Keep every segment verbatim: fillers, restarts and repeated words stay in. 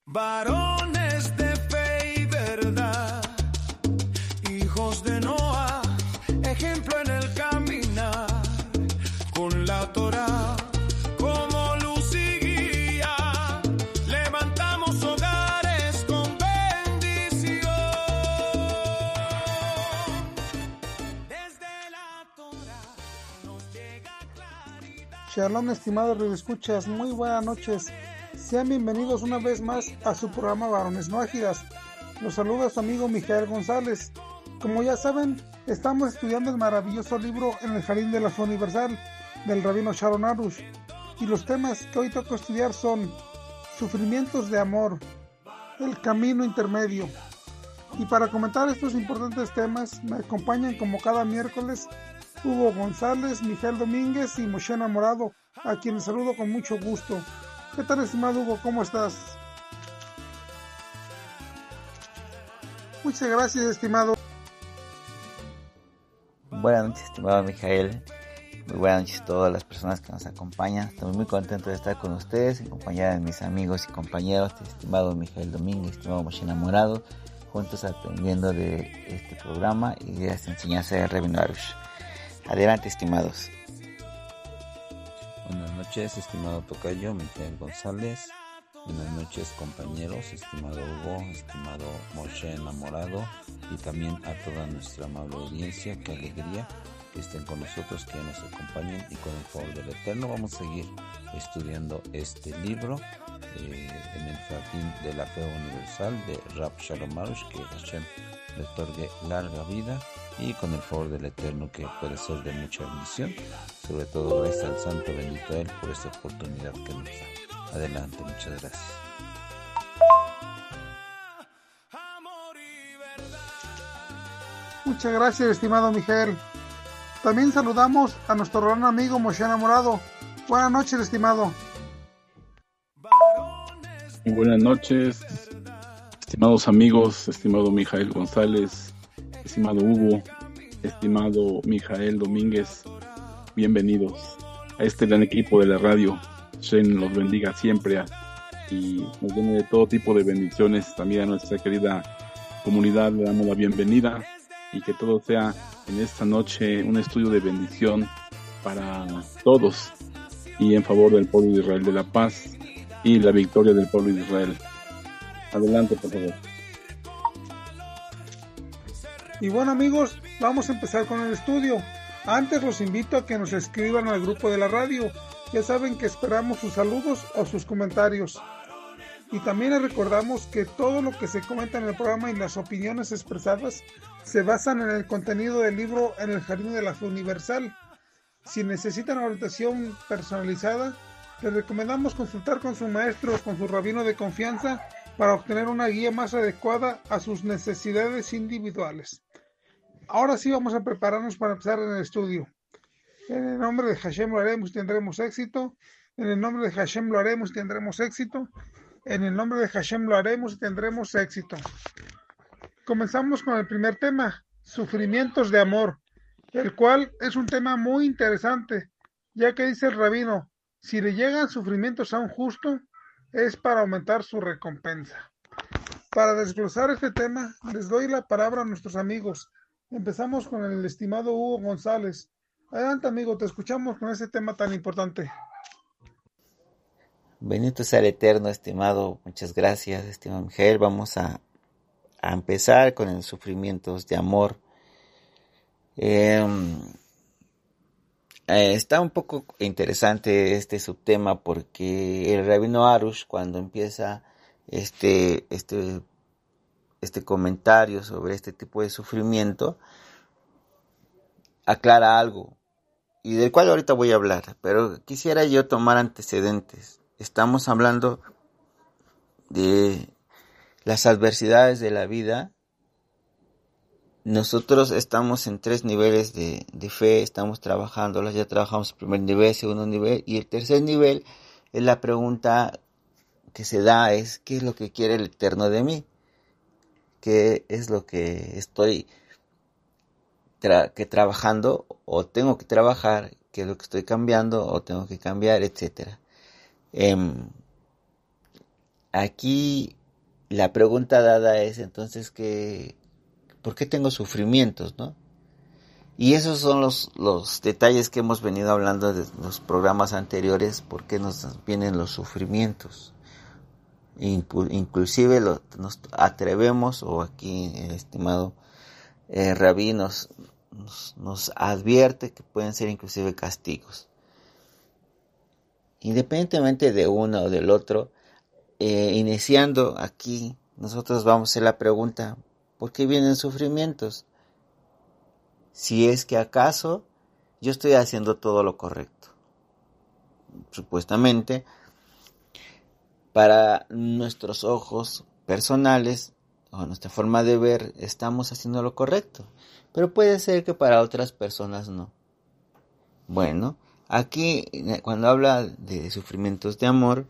Varones de fe y verdad, hijos de Noa, ejemplo en el caminar, con la Torá como luz y guía, levantamos hogares con bendición. Desde la Torá nos llega claridad. Shalom, estimados radioescuchas, muy buenas noches. Sean bienvenidos una vez más a su programa Varones No Ágidas. Los saluda su amigo Mijael González. Como ya saben, estamos estudiando el maravilloso libro En el Jardín de la Fe Universal del Rabino Sharon Arush. Y los temas que hoy toca estudiar son sufrimientos de amor, el camino intermedio. Y para comentar estos importantes temas me acompañan como cada miércoles Hugo González, Mijael Domínguez y Moshe Morado, a quienes saludo con mucho gusto. ¿Qué tal, estimado Hugo? ¿Cómo estás? Muchas gracias, estimado. Buenas noches, estimado Mijael. Muy buenas noches a todas las personas que nos acompañan. Estamos muy contentos de estar con ustedes, en compañía de mis amigos y compañeros, estimado Mijael Domínguez, estimado Moshe Morado, juntos aprendiendo de este programa y de esta enseñanza de Rabino Arush. Adelante, estimados. Buenas noches, estimado tocayo Mijael González. Buenas noches, compañeros, estimado Hugo, estimado Moshe Enamorado, y también a toda nuestra amable audiencia. Qué alegría que estén con nosotros, que nos acompañen, y con el favor del Eterno vamos a seguir estudiando este libro eh, en el Jardín de la Fe Universal de Rab Shalom Arush. Que Hashem le otorgue larga vida, y con el favor del Eterno, que puede ser de mucha bendición, sobre todo gracias al Santo bendito Él por esta oportunidad que nos da. Adelante, muchas gracias. Muchas gracias, estimado Mijael. También saludamos a nuestro gran amigo Moshe Morado. Buenas noches, estimado. Muy buenas noches, estimados amigos, estimado Mijael González, estimado Hugo, estimado Mijael Domínguez. Bienvenidos a este gran equipo de la radio. Shen los bendiga siempre y nos llene de todo tipo de bendiciones. También a nuestra querida comunidad le damos la bienvenida, y que todo sea en esta noche un estudio de bendición para todos y en favor del pueblo de Israel, de la paz y la victoria del pueblo de Israel. Adelante, por favor. Y bueno, amigos, vamos a empezar con el estudio. Antes los invito a que nos escriban al grupo de la radio. Ya saben que esperamos sus saludos o sus comentarios. Y también les recordamos que todo lo que se comenta en el programa y las opiniones expresadas se basan en el contenido del libro En el Jardín de la Fe Universal. Si necesitan orientación personalizada, les recomendamos consultar con su maestro o con su rabino de confianza para obtener una guía más adecuada a sus necesidades individuales. Ahora sí vamos a prepararnos para empezar en el estudio. En el nombre de Hashem lo haremos y tendremos éxito. En el nombre de Hashem lo haremos y tendremos éxito. En el nombre de Hashem lo haremos y tendremos éxito. Comenzamos con el primer tema, sufrimientos de amor, el cual es un tema muy interesante, ya que dice el rabino, si le llegan sufrimientos a un justo, es para aumentar su recompensa. Para desglosar este tema, les doy la palabra a nuestros amigos. Empezamos con el estimado Hugo González. Adelante, amigo, te escuchamos con este tema tan importante. Bendito sea el Eterno, estimado. Muchas gracias, estimado Mijael. Vamos a, a empezar con el sufrimientos de amor. Eh, eh, está un poco interesante este subtema, porque el Rabino Arush, cuando empieza este, este, este comentario sobre este tipo de sufrimiento, aclara algo, y del cual ahorita voy a hablar, pero quisiera yo tomar antecedentes. Estamos hablando de las adversidades de la vida. Nosotros estamos en tres niveles de, de fe, estamos trabajándolas, ya trabajamos el primer nivel, segundo nivel, y el tercer nivel es la pregunta que se da, es ¿qué es lo que quiere el Eterno de mí? ¿Qué es lo que estoy tra- que trabajando o tengo que trabajar? ¿Qué es lo que estoy cambiando o tengo que cambiar, etcétera? Eh, aquí la pregunta dada es entonces que, ¿por qué tengo sufrimientos, no? Y esos son los, los detalles que hemos venido hablando de los programas anteriores, por qué nos vienen los sufrimientos. Inclusive lo, nos atrevemos, o aquí el estimado eh, Rabí nos, nos, nos advierte que pueden ser inclusive castigos. Independientemente de uno o del otro, eh, iniciando aquí, nosotros vamos a hacer la pregunta, ¿por qué vienen sufrimientos? Si es que acaso yo estoy haciendo todo lo correcto. Supuestamente, para nuestros ojos personales o nuestra forma de ver, estamos haciendo lo correcto. Pero puede ser que para otras personas no. Bueno, aquí cuando habla de sufrimientos de amor,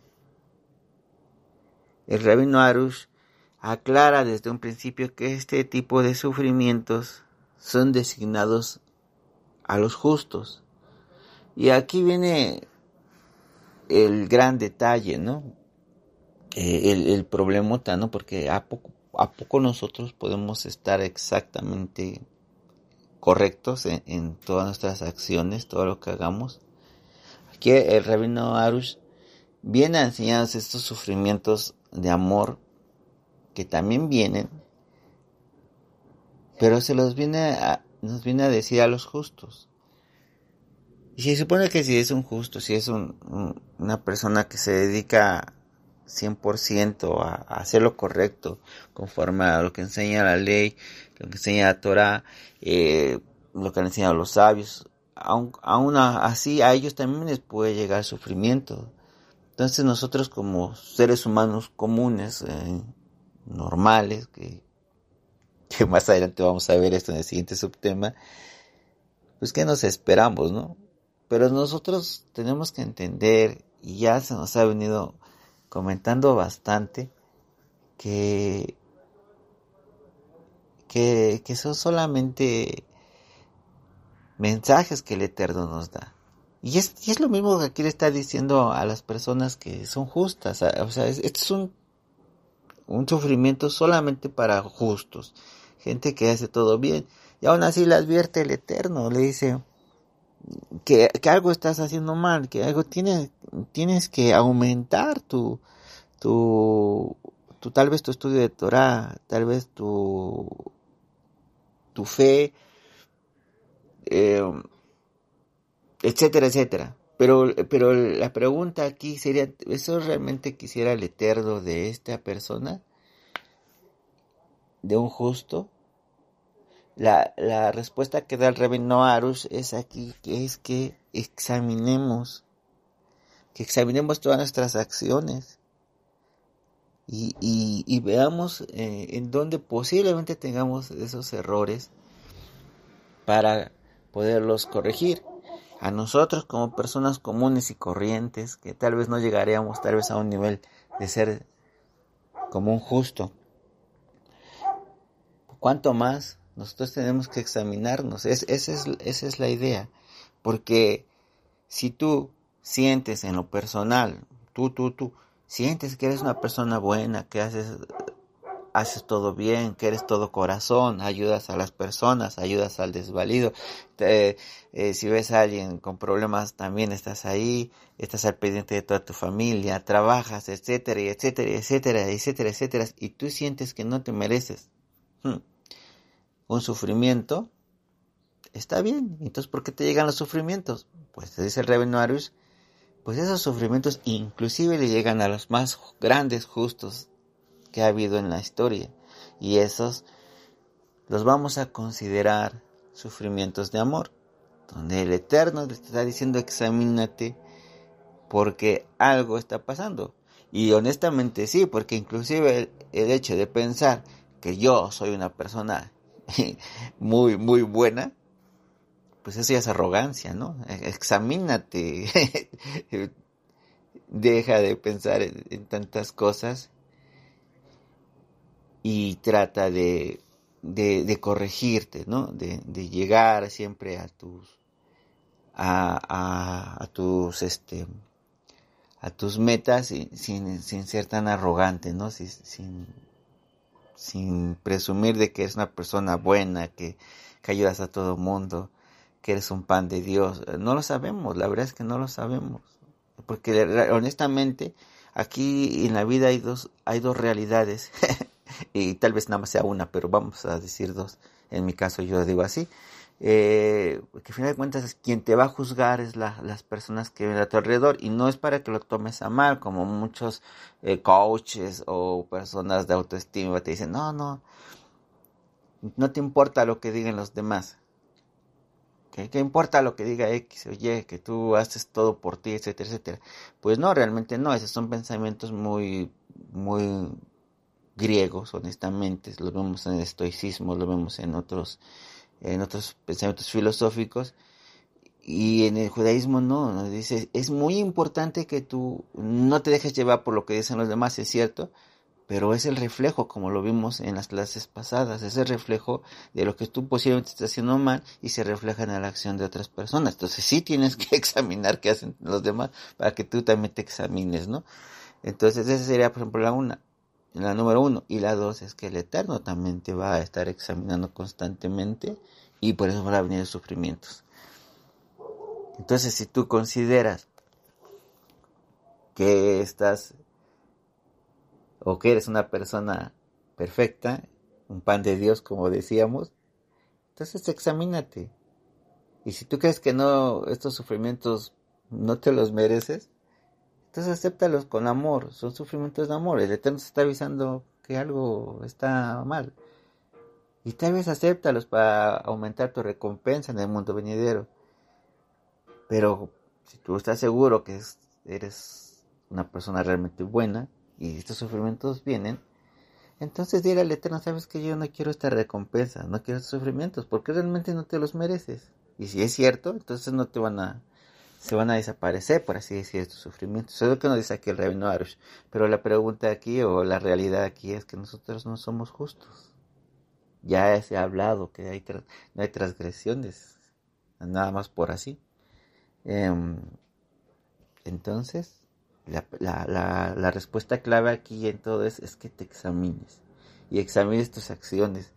el Rabino Arush aclara desde un principio que este tipo de sufrimientos son designados a los justos. Y aquí viene el gran detalle, ¿no? Eh, el, el problemota, ¿no? Porque a poco, a poco nosotros podemos estar exactamente correctos en, en todas nuestras acciones, todo lo que hagamos. Aquí el Rabino Arush viene a enseñarnos estos sufrimientos de amor que también vienen, pero se los viene a, nos viene a decir a los justos. Y se supone que si es un justo, si es un, un, una persona que se dedica cien por ciento a, a hacer lo correcto, conforme a lo que enseña la ley, lo que enseña la Torah, eh, lo que han enseñado los sabios, aun, aun así a ellos también les puede llegar sufrimiento. Entonces nosotros como seres humanos comunes, eh, normales, que que más adelante vamos a ver esto en el siguiente subtema, pues que nos esperamos, ¿no? Pero nosotros tenemos que entender, y ya se nos ha venido comentando bastante, que que, que son solamente mensajes que el Eterno nos da. Y es, y es lo mismo que aquí le está diciendo a las personas que son justas. O sea, es, esto es un, un sufrimiento solamente para justos. Gente que hace todo bien. Y aún así le advierte el Eterno. Le dice que, que algo estás haciendo mal. Que algo tienes, tienes que aumentar tu, tu, tu, tal vez tu estudio de Torah. Tal vez tu, tu fe. Eh, etcétera, etcétera. Pero, pero la pregunta aquí sería, ¿eso realmente quisiera el Eterno de esta persona? ¿De un justo? La, la respuesta que da el Rabino Arush es aquí, que es que examinemos, que examinemos todas nuestras acciones y, y, y veamos eh, en dónde posiblemente tengamos esos errores para poderlos corregir. A nosotros como personas comunes y corrientes, que tal vez no llegaríamos tal vez a un nivel de ser como un justo, ¿cuánto más nosotros tenemos que examinarnos? Es, esa, es, esa es la idea. Porque si tú sientes en lo personal, tú, tú, tú, sientes que eres una persona buena, que haces, haces todo bien, que eres todo corazón, ayudas a las personas, ayudas al desvalido, te, eh, si ves a alguien con problemas también estás ahí, estás al pendiente de toda tu familia, trabajas, etcétera, etcétera, etcétera, etcétera, etcétera, y tú sientes que no te mereces hmm. un sufrimiento, está bien. Entonces, ¿por qué te llegan los sufrimientos? Pues te dice el Rabino Arush, pues esos sufrimientos inclusive le llegan a los más grandes justos que ha habido en la historia, y esos los vamos a considerar sufrimientos de amor, donde el Eterno le está diciendo examínate porque algo está pasando. Y honestamente sí, porque inclusive el, el hecho de pensar que yo soy una persona muy muy buena, pues eso ya es arrogancia, ¿no? Examínate, deja de pensar en, en tantas cosas y trata de, de, de corregirte, ¿no? De, de llegar siempre a tus, a, a, a tus, este, a tus metas sin, sin, sin ser tan arrogante, ¿no? Sin, sin, sin presumir de que eres una persona buena, que, que ayudas a todo mundo, que eres un pan de Dios. No lo sabemos, la verdad es que no lo sabemos. Porque honestamente, aquí en la vida hay dos, hay dos realidades, y tal vez nada más sea una, pero vamos a decir dos. En mi caso yo digo así. Eh, que al final de cuentas quien te va a juzgar es la, las personas que ven a tu alrededor, y no es para que lo tomes a mal, como muchos eh, coaches o personas de autoestima te dicen, no, no, no te importa lo que digan los demás, ¿qué, qué importa lo que diga X o Y, que tú haces todo por ti, etcétera, etcétera? Pues no, realmente no, esos son pensamientos muy, muy griegos, honestamente, lo vemos en el estoicismo, lo vemos en otros en otros pensamientos filosóficos, y en el judaísmo no, nos dice, es muy importante que tú no te dejes llevar por lo que dicen los demás, es cierto, pero es el reflejo, como lo vimos en las clases pasadas, es el reflejo de lo que tú posiblemente estás haciendo mal y se refleja en la acción de otras personas. Entonces sí tienes que examinar qué hacen los demás para que tú también te examines, ¿no? Entonces esa sería, por ejemplo, la una. La número uno. Y la dos es que el Eterno también te va a estar examinando constantemente, y por eso van a venir sufrimientos. Entonces, si tú consideras que estás o que eres una persona perfecta, un pan de Dios, como decíamos, entonces examínate. Y si tú crees que no, estos sufrimientos no te los mereces, entonces acéptalos con amor, son sufrimientos de amor. El Eterno te está avisando que algo está mal. Y tal vez acéptalos para aumentar tu recompensa en el mundo venidero. Pero si tú estás seguro que es, eres una persona realmente buena y estos sufrimientos vienen, entonces dile al Eterno, sabes que yo no quiero esta recompensa, no quiero estos sufrimientos, porque realmente no te los mereces. Y si es cierto, entonces no te van a... se van a desaparecer, por así decir, estos sufrimientos. Eso es lo que nos dice aquí el Rabino Arush. Pero la pregunta aquí, o la realidad aquí, es que nosotros no somos justos. Ya se ha hablado que hay tra- no hay transgresiones, nada más por así. Eh, entonces, la, la, la, la respuesta clave aquí en todo es, es que te examines. Y examines tus acciones.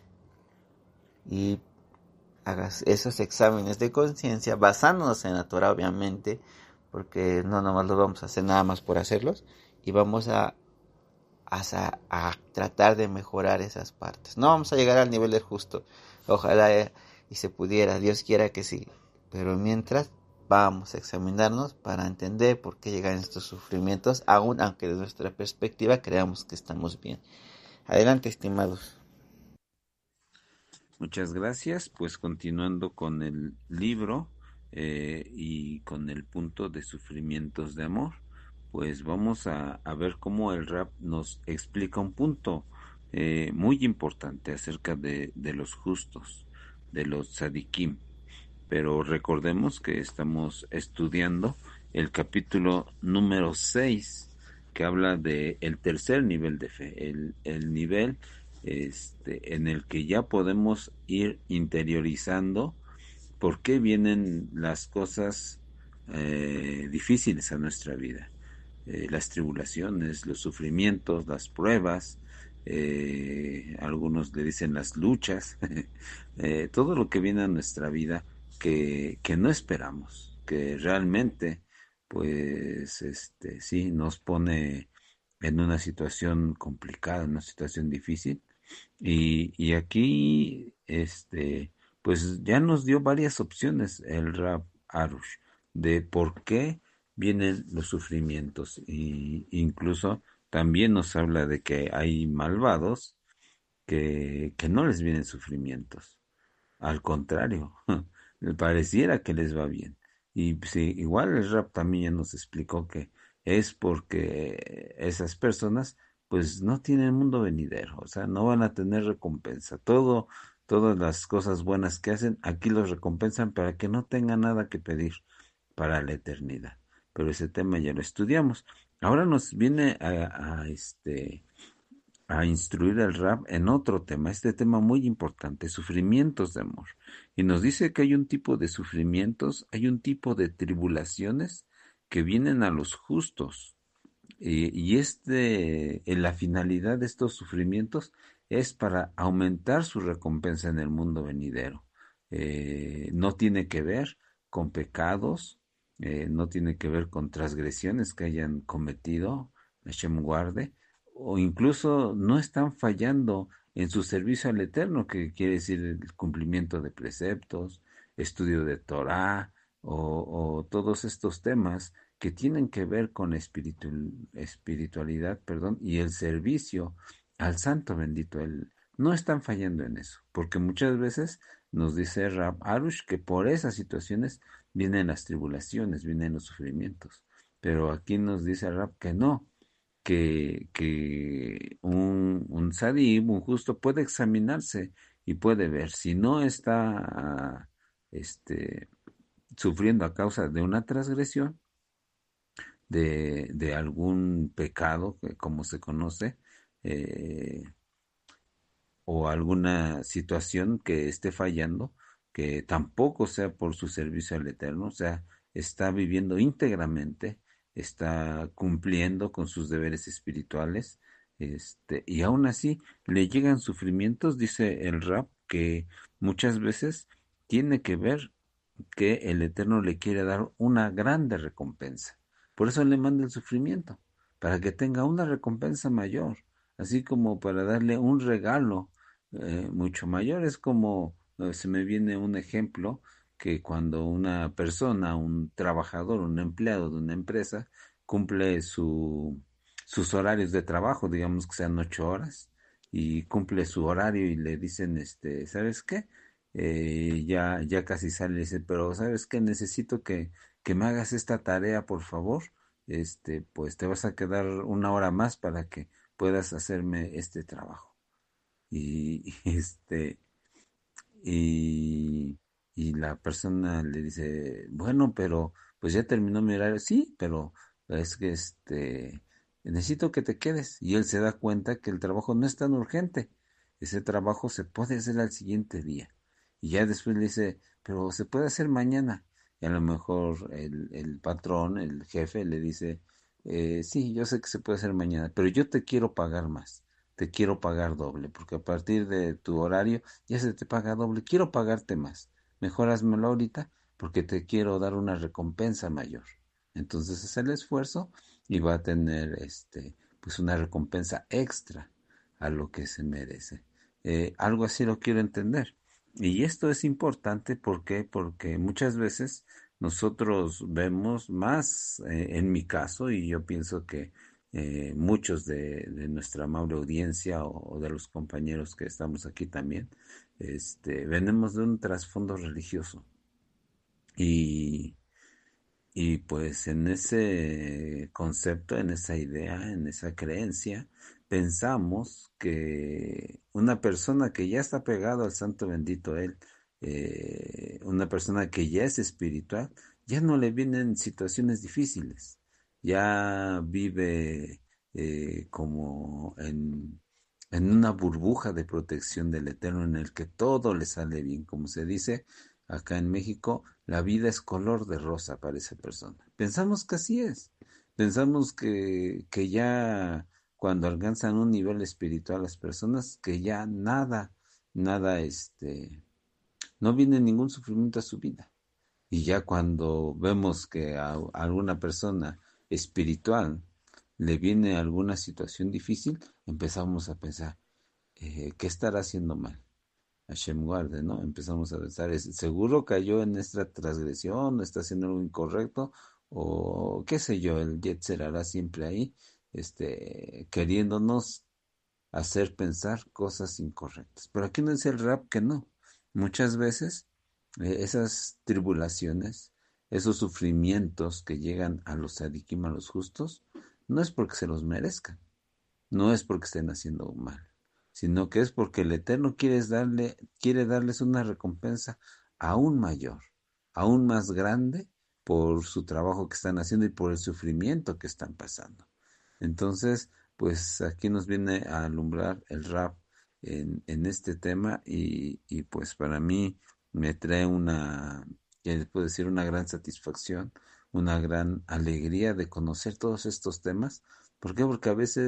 Y hagas esos exámenes de conciencia basándonos en la Torah, obviamente, porque no nomás lo vamos a hacer nada más por hacerlos, y vamos a, a, a tratar de mejorar esas partes. No vamos a llegar al nivel del justo, ojalá eh, y se pudiera, Dios quiera que sí, pero mientras vamos a examinarnos para entender por qué llegan estos sufrimientos, aun aunque desde nuestra perspectiva creamos que estamos bien. Adelante, estimados. Muchas gracias. Pues continuando con el libro eh, y con el punto de sufrimientos de amor, pues vamos a, a ver cómo el Rab nos explica un punto eh, muy importante acerca de, de los justos, de los tzadikim. Pero recordemos que estamos estudiando el capítulo número seis, que habla de el tercer nivel de fe, el, el nivel este, en el que ya podemos ir interiorizando por qué vienen las cosas eh, difíciles a nuestra vida, eh, las tribulaciones, los sufrimientos, las pruebas, eh, algunos le dicen las luchas, eh, todo lo que viene a nuestra vida que, que no esperamos, que realmente pues este sí nos pone en una situación complicada, en una situación difícil. Y, y aquí, este, pues ya nos dio varias opciones el Rab Arush de por qué vienen los sufrimientos. Y incluso también nos habla de que hay malvados que, que no les vienen sufrimientos. Al contrario, pareciera que les va bien. Y sí, igual el Rab también ya nos explicó que es porque esas personas pues no tienen mundo venidero, o sea, no van a tener recompensa. Todo, todas las cosas buenas que hacen, aquí los recompensan para que no tengan nada que pedir para la eternidad. Pero ese tema ya lo estudiamos. Ahora nos viene a, a este a instruir al Rab en otro tema, este tema muy importante, sufrimientos de amor. Y nos dice que hay un tipo de sufrimientos, hay un tipo de tribulaciones que vienen a los justos. Y, y este, en la finalidad de estos sufrimientos es para aumentar su recompensa en el mundo venidero. Eh, no tiene que ver con pecados, eh, no tiene que ver con transgresiones que hayan cometido, Hashem guarde, o incluso no están fallando en su servicio al Eterno, que quiere decir el cumplimiento de preceptos, estudio de Torah, o, o todos estos temas que tienen que ver con espiritu- espiritualidad, perdón, y el servicio al Santo bendito. Él, no están fallando en eso, porque muchas veces nos dice Rab Arush que por esas situaciones vienen las tribulaciones, vienen los sufrimientos. Pero aquí nos dice Rab que no, que, que un, un sadib, un justo, puede examinarse y puede ver si no está este, sufriendo a causa de una transgresión, de, de algún pecado, que como se conoce, eh, o alguna situación que esté fallando, que tampoco sea por su servicio al Eterno, o sea, está viviendo íntegramente, está cumpliendo con sus deberes espirituales, este, y aún así le llegan sufrimientos, dice el Rab, que muchas veces tiene que ver que el Eterno le quiere dar una grande recompensa. Por eso le manda el sufrimiento, para que tenga una recompensa mayor, así como para darle un regalo eh, mucho mayor. Es como, eh, se me viene un ejemplo, que cuando una persona, un trabajador, un empleado de una empresa, cumple su, sus horarios de trabajo, digamos que sean ocho horas, y cumple su horario y le dicen, este, ¿sabes qué? Eh, ya, ya casi sale y dice, pero ¿sabes qué? Necesito que, que me hagas esta tarea, por favor. Este, pues te vas a quedar una hora más para que puedas hacerme este trabajo. Y, y este, y, y la persona le dice, bueno, pero pues ya terminó mi horario. Sí, pero es que este, necesito que te quedes. Y él se da cuenta que el trabajo no es tan urgente. Ese trabajo se puede hacer al siguiente día. Y ya después le dice, pero se puede hacer mañana. Y a lo mejor el, el patrón, el jefe, le dice, eh, sí, yo sé que se puede hacer mañana, pero yo te quiero pagar más, te quiero pagar doble, porque a partir de tu horario ya se te paga doble, quiero pagarte más, mejor házmelo ahorita porque te quiero dar una recompensa mayor. Entonces es el esfuerzo y va a tener este, pues una recompensa extra a lo que se merece. Eh, algo así lo quiero entender. Y esto es importante, ¿por qué? Porque muchas veces nosotros vemos más, eh, en mi caso, y yo pienso que eh, muchos de, de nuestra amable audiencia o, o de los compañeros que estamos aquí también, este, venimos de un trasfondo religioso. Y, y pues en ese concepto, en esa idea, en esa creencia, pensamos que una persona que ya está pegado al santo bendito Él, eh, una persona que ya es espiritual, ya no le vienen situaciones difíciles, ya vive eh, como en, en una burbuja de protección del Eterno en el que todo le sale bien, como se dice acá en México, la vida es color de rosa para esa persona. Pensamos que así es. Pensamos que, que ya cuando alcanzan un nivel espiritual las personas, que ya nada, nada, este, no viene ningún sufrimiento a su vida. Y ya cuando vemos que a, a alguna persona espiritual le viene alguna situación difícil, empezamos a pensar, eh, ¿qué estará haciendo mal? Hashem guarde, ¿no? Empezamos a pensar, ¿es, seguro cayó en esta transgresión, está haciendo algo incorrecto? O qué sé yo, el Yetzer hará siempre ahí, este, queriéndonos hacer pensar cosas incorrectas. Pero aquí no dice el rap que no. Muchas veces eh, esas tribulaciones, esos sufrimientos que llegan a los sadikim, a los justos, no es porque se los merezcan, no es porque estén haciendo mal, sino que es porque el Eterno quiere, darle, quiere darles una recompensa aún mayor, aún más grande por su trabajo que están haciendo y por el sufrimiento que están pasando. Entonces, pues aquí nos viene a alumbrar el rap en, en este tema y, y pues para mí me trae una, ya les puedo decir, una gran satisfacción, una gran alegría de conocer todos estos temas. ¿Por qué? Porque a veces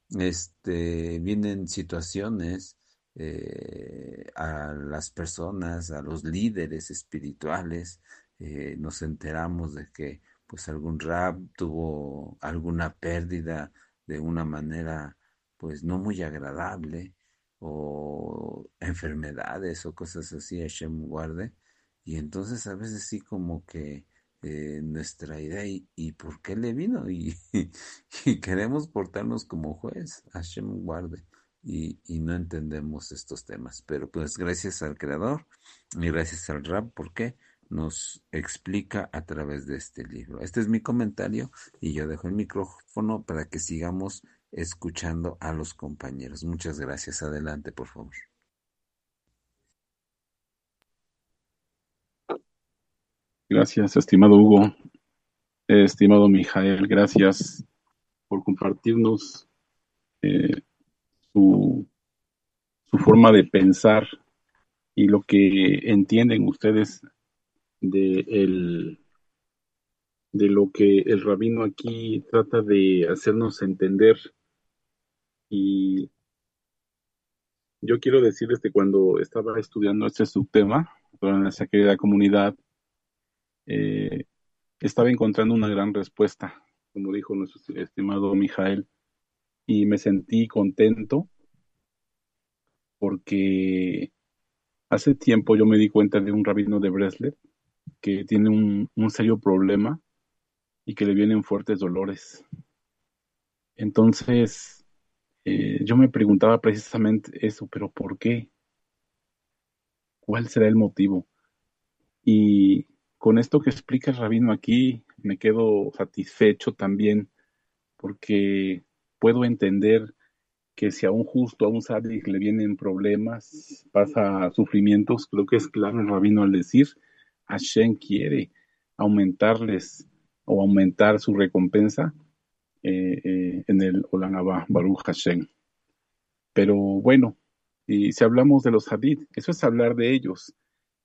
este, vienen situaciones eh, a las personas, a los líderes espirituales, eh, nos enteramos de que pues algún rab tuvo alguna pérdida de una manera pues no muy agradable o enfermedades o cosas así, Hashem guarde. Y entonces a veces sí como que eh, nuestra idea y, y por qué le vino y, y queremos portarnos como juez, Hashem guarde, y, y no entendemos estos temas. Pero pues gracias al Creador y gracias al Rab, porque nos explica a través de este libro. Este es mi comentario y yo dejo el micrófono para que sigamos escuchando a los compañeros. Muchas gracias. Adelante, por favor. Gracias, estimado Hugo, estimado Mijael, gracias por compartirnos eh, su, su forma de pensar y lo que entienden ustedes de, el, de lo que el rabino aquí trata de hacernos entender. Y yo quiero decirles que cuando estaba estudiando este subtema para nuestra querida comunidad, eh, estaba encontrando una gran respuesta, como dijo nuestro estimado Mijael, y me sentí contento porque hace tiempo yo me di cuenta de un rabino de Breslev que tiene un, un serio problema y que le vienen fuertes dolores. Entonces, eh, yo me preguntaba precisamente eso, pero ¿por qué? ¿Cuál será el motivo? Y con esto que explica el rabino aquí, me quedo satisfecho también, porque puedo entender que si a un justo, a un sádic le vienen problemas, pasa sufrimientos, creo que es claro el rabino al decir, Hashem quiere aumentarles o aumentar su recompensa eh, eh, en el Olam Haba, Baruch Hashem. Pero bueno, y si hablamos de los hadith, eso es hablar de ellos.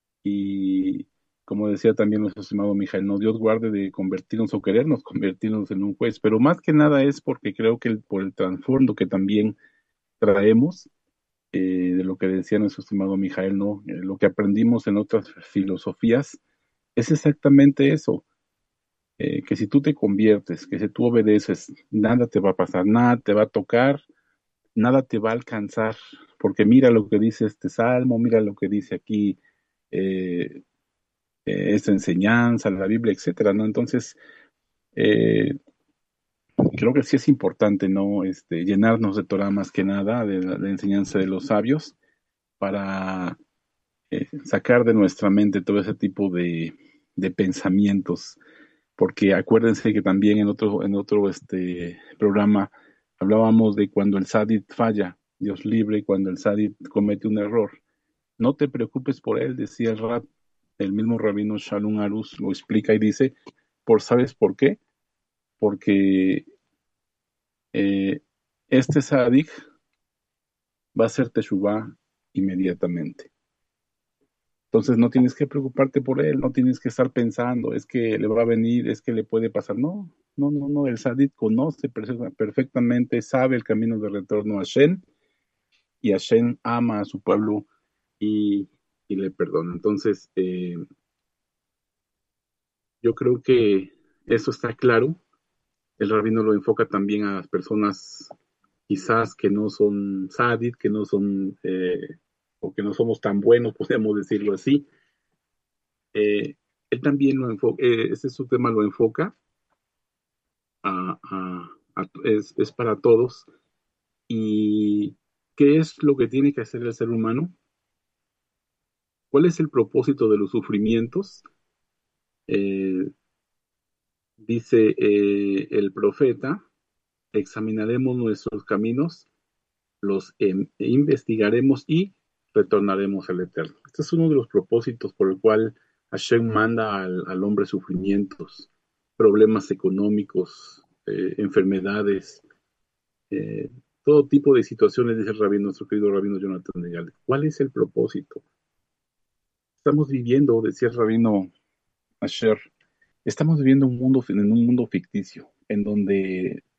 Y como decía también nuestro estimado Mijael, no Dios guarde de convertirnos o querernos convertirnos en un juez, pero más que nada es porque creo que el, por el trasfondo que también traemos, eh, de lo que decía nuestro estimado Mijael, ¿no? Eh, lo que aprendimos en otras filosofías, es exactamente eso, eh, que si tú te conviertes, que si tú obedeces, nada te va a pasar, nada te va a tocar, nada te va a alcanzar, porque mira lo que dice este salmo, mira lo que dice aquí eh, eh, esta enseñanza, la Biblia, etcétera, ¿no? Entonces, eh, creo que sí es importante, ¿no? Este, llenarnos de Torah más que nada, de la, de la enseñanza de los sabios, para eh, sacar de nuestra mente todo ese tipo de, de pensamientos, porque acuérdense que también en otro, en otro este, programa hablábamos de cuando el Sadit falla, Dios libre, y cuando el Sadit comete un error. No te preocupes por él, decía el Rab, el mismo rabino Shalom Arus lo explica y dice, por ¿sabes por qué? Porque eh, este Sadik va a hacer Teshuvah inmediatamente. Entonces no tienes que preocuparte por él, no tienes que estar pensando, es que le va a venir, es que le puede pasar. No, no, no, no, el Sadid conoce perfectamente, sabe el camino de retorno a Hashem, y Hashem ama a su pueblo y, y le perdona. Entonces, eh, yo creo que eso está claro. El rabino lo enfoca también a las personas quizás que no son Sadid, que no son, eh, o que no somos tan buenos, podemos decirlo así. Eh, él también lo enfoca, eh, este su tema lo enfoca a, a, a, es, es para todos. ¿Y qué es lo que tiene que hacer el ser humano? ¿Cuál es el propósito de los sufrimientos? Eh, dice eh, el profeta, examinaremos nuestros caminos, los eh, investigaremos y retornaremos al Eterno. Este es uno de los propósitos por el cual Hashem manda al, al hombre sufrimientos, problemas económicos, eh, enfermedades, eh, todo tipo de situaciones, dice el rabino, nuestro querido rabino Jonathan de Gales. ¿Cuál es el propósito? Estamos viviendo, decía el rabino Asher, estamos viviendo un mundo, en un mundo ficticio, en donde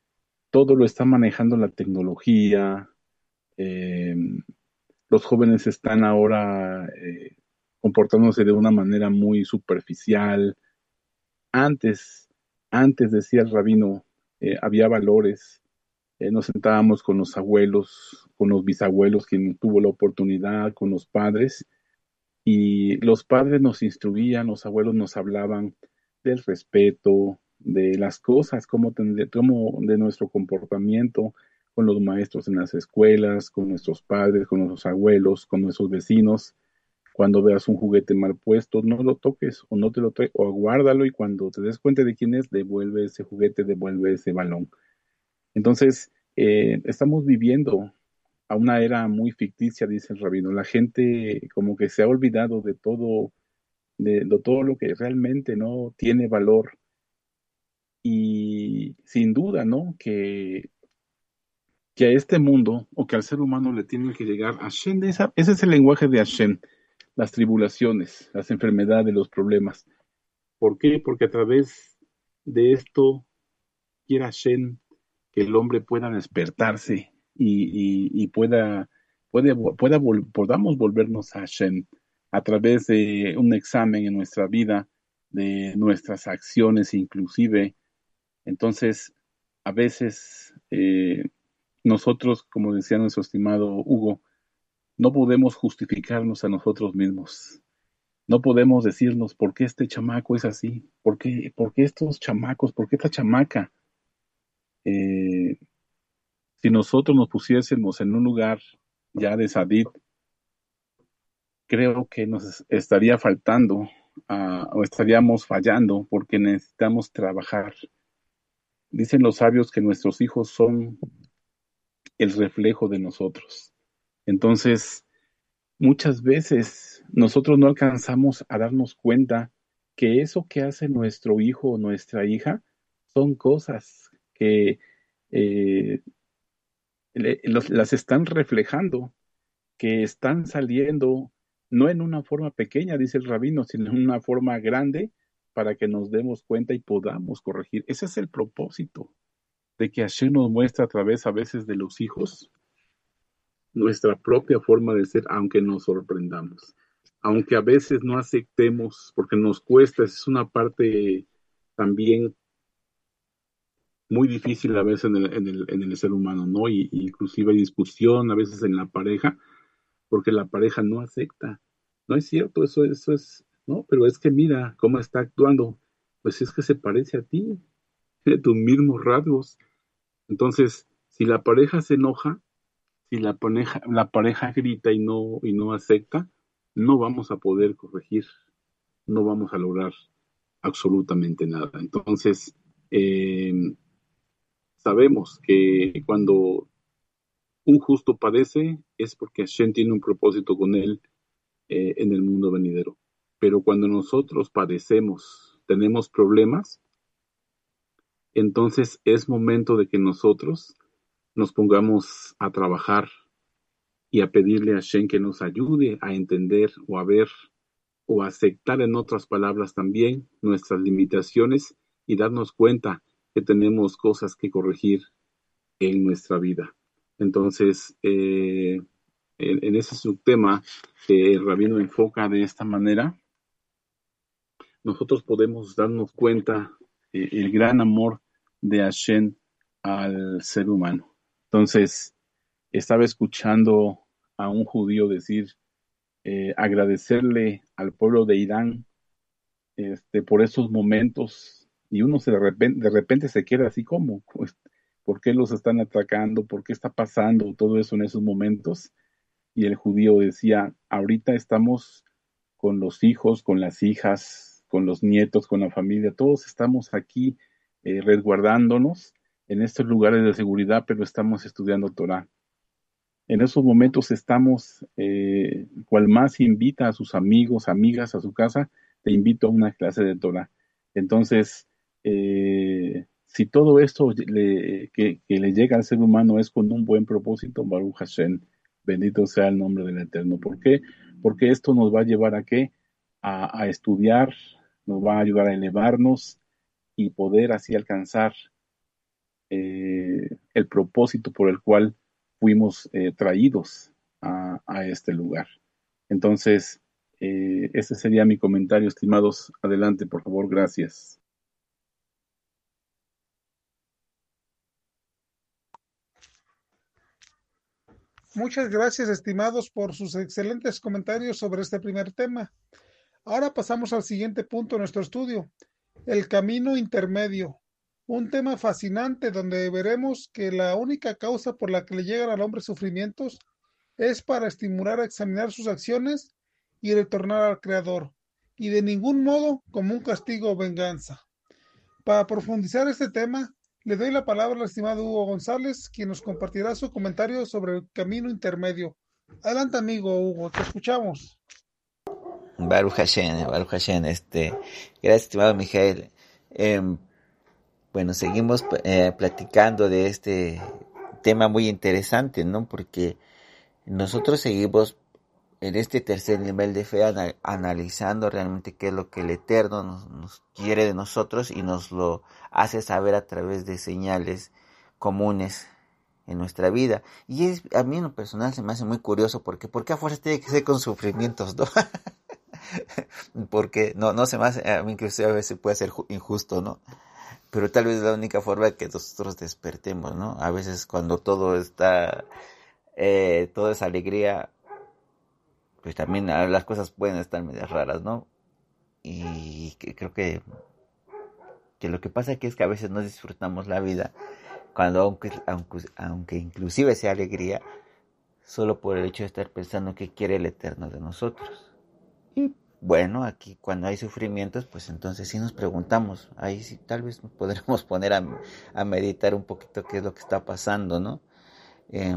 todo lo está manejando la tecnología. eh, los jóvenes están ahora eh, comportándose de una manera muy superficial. Antes, antes decía el rabino, eh, había valores. Eh, nos sentábamos con los abuelos, con los bisabuelos, quien tuvo la oportunidad, con los padres, y los padres nos instruían, los abuelos nos hablaban del respeto, de las cosas, cómo, tendría- cómo de nuestro comportamiento con los maestros en las escuelas, con nuestros padres, con nuestros abuelos, con nuestros vecinos. Cuando veas un juguete mal puesto, no lo toques o no te lo traes, o guárdalo, y cuando te des cuenta de quién es, devuelve ese juguete, devuelve ese balón. Entonces, eh, estamos viviendo a una era muy ficticia, dice el rabino. La gente como que se ha olvidado de todo, de, de todo lo que realmente no tiene valor. Y sin duda, ¿no? Que, que a este mundo o que al ser humano le tiene que llegar a Hashem. Esa, ese es el lenguaje de Hashem, las tribulaciones, las enfermedades, los problemas. ¿Por qué? Porque a través de esto quiere Hashem que el hombre pueda despertarse y, y, y pueda, puede, pueda vol- podamos volvernos a Hashem a través de un examen en nuestra vida, de nuestras acciones inclusive. Entonces, a veces eh, nosotros, como decía nuestro estimado Hugo, no podemos justificarnos a nosotros mismos. No podemos decirnos por qué este chamaco es así, por qué, por qué estos chamacos, por qué esta chamaca. Eh, si nosotros nos pusiésemos en un lugar ya de Sadid, creo que nos estaría faltando uh, o estaríamos fallando porque necesitamos trabajar. Dicen los sabios que nuestros hijos son el reflejo de nosotros. Entonces, muchas veces nosotros no alcanzamos a darnos cuenta que eso que hace nuestro hijo o nuestra hija son cosas que eh, le, los, las están reflejando, que están saliendo no en una forma pequeña, dice el rabino, sino en una forma grande para que nos demos cuenta y podamos corregir. Ese es el propósito de que Hashem nos muestra a través a veces de los hijos nuestra propia forma de ser, aunque nos sorprendamos. Aunque a veces no aceptemos, porque nos cuesta, es una parte también muy difícil a veces en el, en el, en el ser humano, ¿no? Y, y inclusive hay discusión a veces en la pareja, porque la pareja no acepta. No es cierto, eso, eso es, no, pero es que mira cómo está actuando. Pues es que se parece a ti, de tus mismos rasgos. Entonces, si la pareja se enoja, si la pareja, la pareja grita y no, y no acepta, no vamos a poder corregir, no vamos a lograr absolutamente nada. Entonces, eh, sabemos que cuando un justo padece es porque Hashem tiene un propósito con él eh, en el mundo venidero. Pero cuando nosotros padecemos, tenemos problemas, entonces es momento de que nosotros nos pongamos a trabajar y a pedirle a Hashem que nos ayude a entender o a ver o a aceptar, en otras palabras también, nuestras limitaciones y darnos cuenta que tenemos cosas que corregir en nuestra vida. Entonces, eh, en, en ese subtema que el rabino enfoca de esta manera, nosotros podemos darnos cuenta eh, el gran amor de Hashem al ser humano. Entonces, estaba escuchando a un judío decir, eh, agradecerle al pueblo de Irán este, por esos momentos, y uno se de repente, de repente se queda así como, pues, ¿por qué los están atacando? ¿Por qué está pasando todo eso en esos momentos? Y el judío decía, ahorita estamos con los hijos, con las hijas, con los nietos, con la familia, todos estamos aquí eh, resguardándonos en estos lugares de seguridad, pero estamos estudiando Torah. En esos momentos estamos, eh, cual más invita a sus amigos, amigas a su casa, te invito a una clase de Torah. Entonces, eh, si todo esto le, que, que le llega al ser humano es con un buen propósito, Baruch Hashem, bendito sea el nombre del Eterno. ¿Por qué? Porque esto nos va a llevar a qué? A, a estudiar, nos va a ayudar a elevarnos y poder así alcanzar eh, el propósito por el cual fuimos eh, traídos a, a este lugar. Entonces, eh, ese sería mi comentario, estimados. Adelante, por favor, gracias. Muchas gracias, estimados, por sus excelentes comentarios sobre este primer tema. Ahora pasamos al siguiente punto de nuestro estudio, el camino intermedio. Un tema fascinante donde veremos que la única causa por la que le llegan al hombre sufrimientos es para estimular a examinar sus acciones y retornar al Creador, y de ningún modo como un castigo o venganza. Para profundizar este tema, le doy la palabra al estimado Hugo González, quien nos compartirá su comentario sobre el camino intermedio. Adelante, amigo Hugo, te escuchamos. Baruch Hashem, Baruch Hashem, este, gracias, estimado Mijael. Eh, bueno, seguimos eh, platicando de este tema muy interesante, ¿no? Porque nosotros seguimos en este tercer nivel de fe ana- analizando realmente qué es lo que el Eterno nos, nos quiere de nosotros y nos lo hace saber a través de señales comunes en nuestra vida. Y es, a mí en lo personal se me hace muy curioso porque ¿por qué a fuerza tiene que ser con sufrimientos, no? Porque no, no se me hace, a mí inclusive a veces puede ser injusto, ¿no? Pero tal vez es la única forma que nosotros despertemos, ¿no? A veces cuando todo está, eh, todo es alegría, pues también las cosas pueden estar medio raras, ¿no? Y que, creo que, que lo que pasa aquí es que a veces no disfrutamos la vida, cuando aunque, aunque, aunque inclusive sea alegría, solo por el hecho de estar pensando qué quiere el Eterno de nosotros. Y bueno, aquí cuando hay sufrimientos, pues entonces sí nos preguntamos, ahí sí tal vez nos podremos poner a, a meditar un poquito qué es lo que está pasando, ¿no? Eh,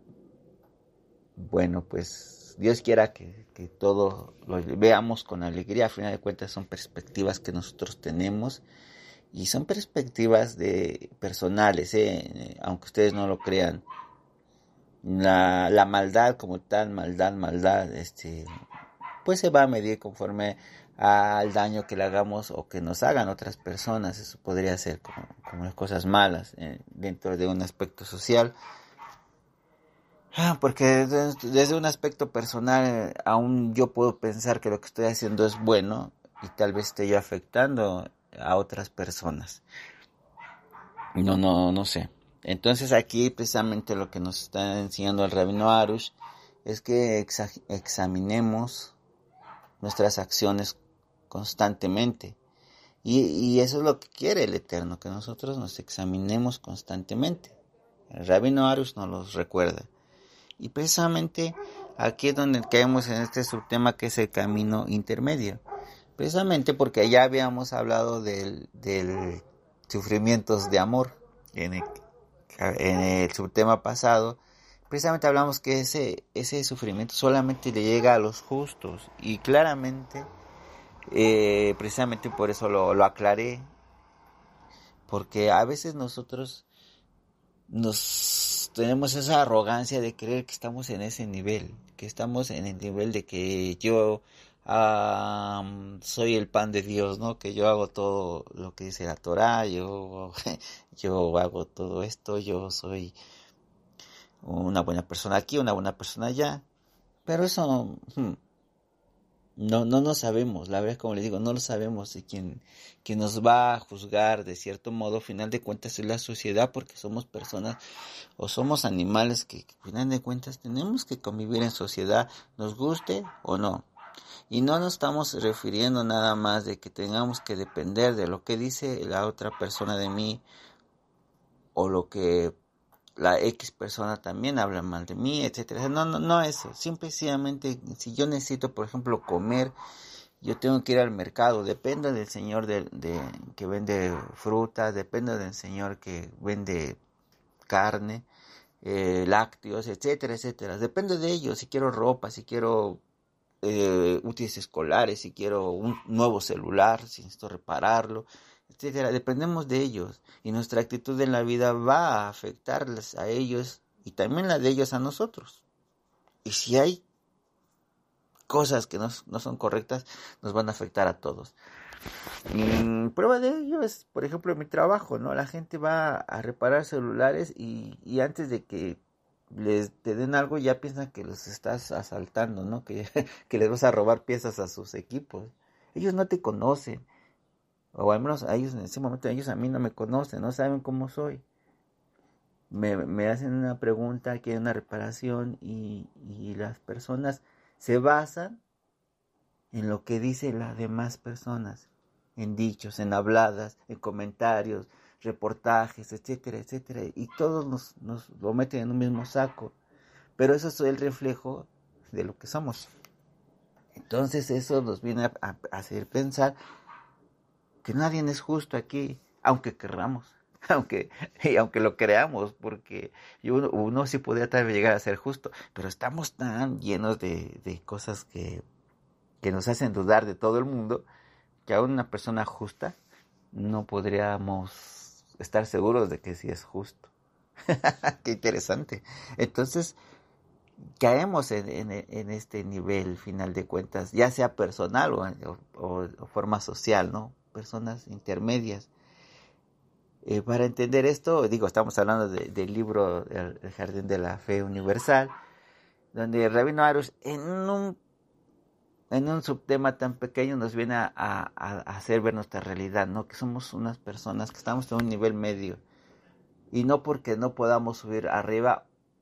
bueno, pues Dios quiera que, que todo lo veamos con alegría. A final de cuentas son perspectivas que nosotros tenemos y son perspectivas de personales, ¿eh? Aunque ustedes no lo crean. La, la maldad como tal, maldad, maldad, este, pues se va a medir conforme al daño que le hagamos o que nos hagan otras personas. Eso podría ser como, como las cosas malas eh, dentro de un aspecto social. Porque desde, desde un aspecto personal, aún yo puedo pensar que lo que estoy haciendo es bueno y tal vez esté yo afectando a otras personas. No, no, no sé. Entonces aquí precisamente lo que nos está enseñando el Rabino Arush es que exa- examinemos nuestras acciones constantemente. Y, y eso es lo que quiere el Eterno, que nosotros nos examinemos constantemente. El Rabino Arush nos los recuerda. Y precisamente aquí es donde caemos en este subtema que es el camino intermedio. Precisamente porque ya habíamos hablado del, del sufrimientos de amor en el, en el subtema pasado. Precisamente hablamos que ese, ese sufrimiento solamente le llega a los justos. Y claramente, eh, precisamente por eso lo, lo aclaré. Porque a veces nosotros nos tenemos esa arrogancia de creer que estamos en ese nivel, que estamos en el nivel de que yo uh, soy el pan de Dios, ¿no? Que yo hago todo lo que dice la Torah, yo, yo hago todo esto, yo soy una buena persona aquí, una buena persona allá. Pero eso hmm, no, no lo sabemos, la verdad, como les digo, no lo sabemos. Y quien, quien nos va a juzgar de cierto modo, al final de cuentas, es la sociedad, porque somos personas o somos animales que, al final de cuentas, tenemos que convivir en sociedad, nos guste o no. Y no nos estamos refiriendo nada más de que tengamos que depender de lo que dice la otra persona de mí, o lo que la X persona también habla mal de mí, etcétera. No, no, no eso. Simplemente, si yo necesito, por ejemplo, comer, yo tengo que ir al mercado. Depende del señor de, de que vende frutas, depende del señor que vende carne, eh, lácteos, etcétera, etcétera. Depende de ellos. Si quiero ropa, si quiero eh, útiles escolares, si quiero un nuevo celular, si necesito repararlo, etcétera. Dependemos de ellos y nuestra actitud en la vida va a afectarles a ellos y también la de ellos a nosotros. Y si hay cosas que no, no son correctas, nos van a afectar a todos. Y prueba de ello es, por ejemplo, mi trabajo, ¿no? La gente va a reparar celulares y, y antes de que les te den algo ya piensan que los estás asaltando, ¿no? Que, que les vas a robar piezas a sus equipos. Ellos no te conocen, o al menos a ellos en ese momento ellos a mí no me conocen, no saben cómo soy. Me, me hacen una pregunta, quieren una reparación y, y las personas se basan en lo que dicen las demás personas, en dichos, en habladas, en comentarios, reportajes, etcétera, etcétera, y todos nos, nos lo meten en un mismo saco, pero eso es el reflejo de lo que somos. Entonces eso nos viene a, a, a hacer pensar que nadie es justo aquí, aunque querramos, aunque, y aunque lo creamos, porque uno, uno sí podría tal vez llegar a ser justo, pero estamos tan llenos de, de cosas que, que nos hacen dudar de todo el mundo, que aún una persona justa no podríamos estar seguros de que sí es justo. Qué interesante. Entonces, caemos en, en, en este nivel, final de cuentas, ya sea personal o, o, o forma social, ¿no? Personas intermedias. Eh, para entender esto, digo, estamos hablando de, del libro El, el Jardín de la Fe Universal, donde el Rabino Arush, en un en un subtema tan pequeño nos viene a, a, a hacer ver nuestra realidad, ¿no? Que somos unas personas que estamos en un nivel medio. Y no porque no podamos subir arriba,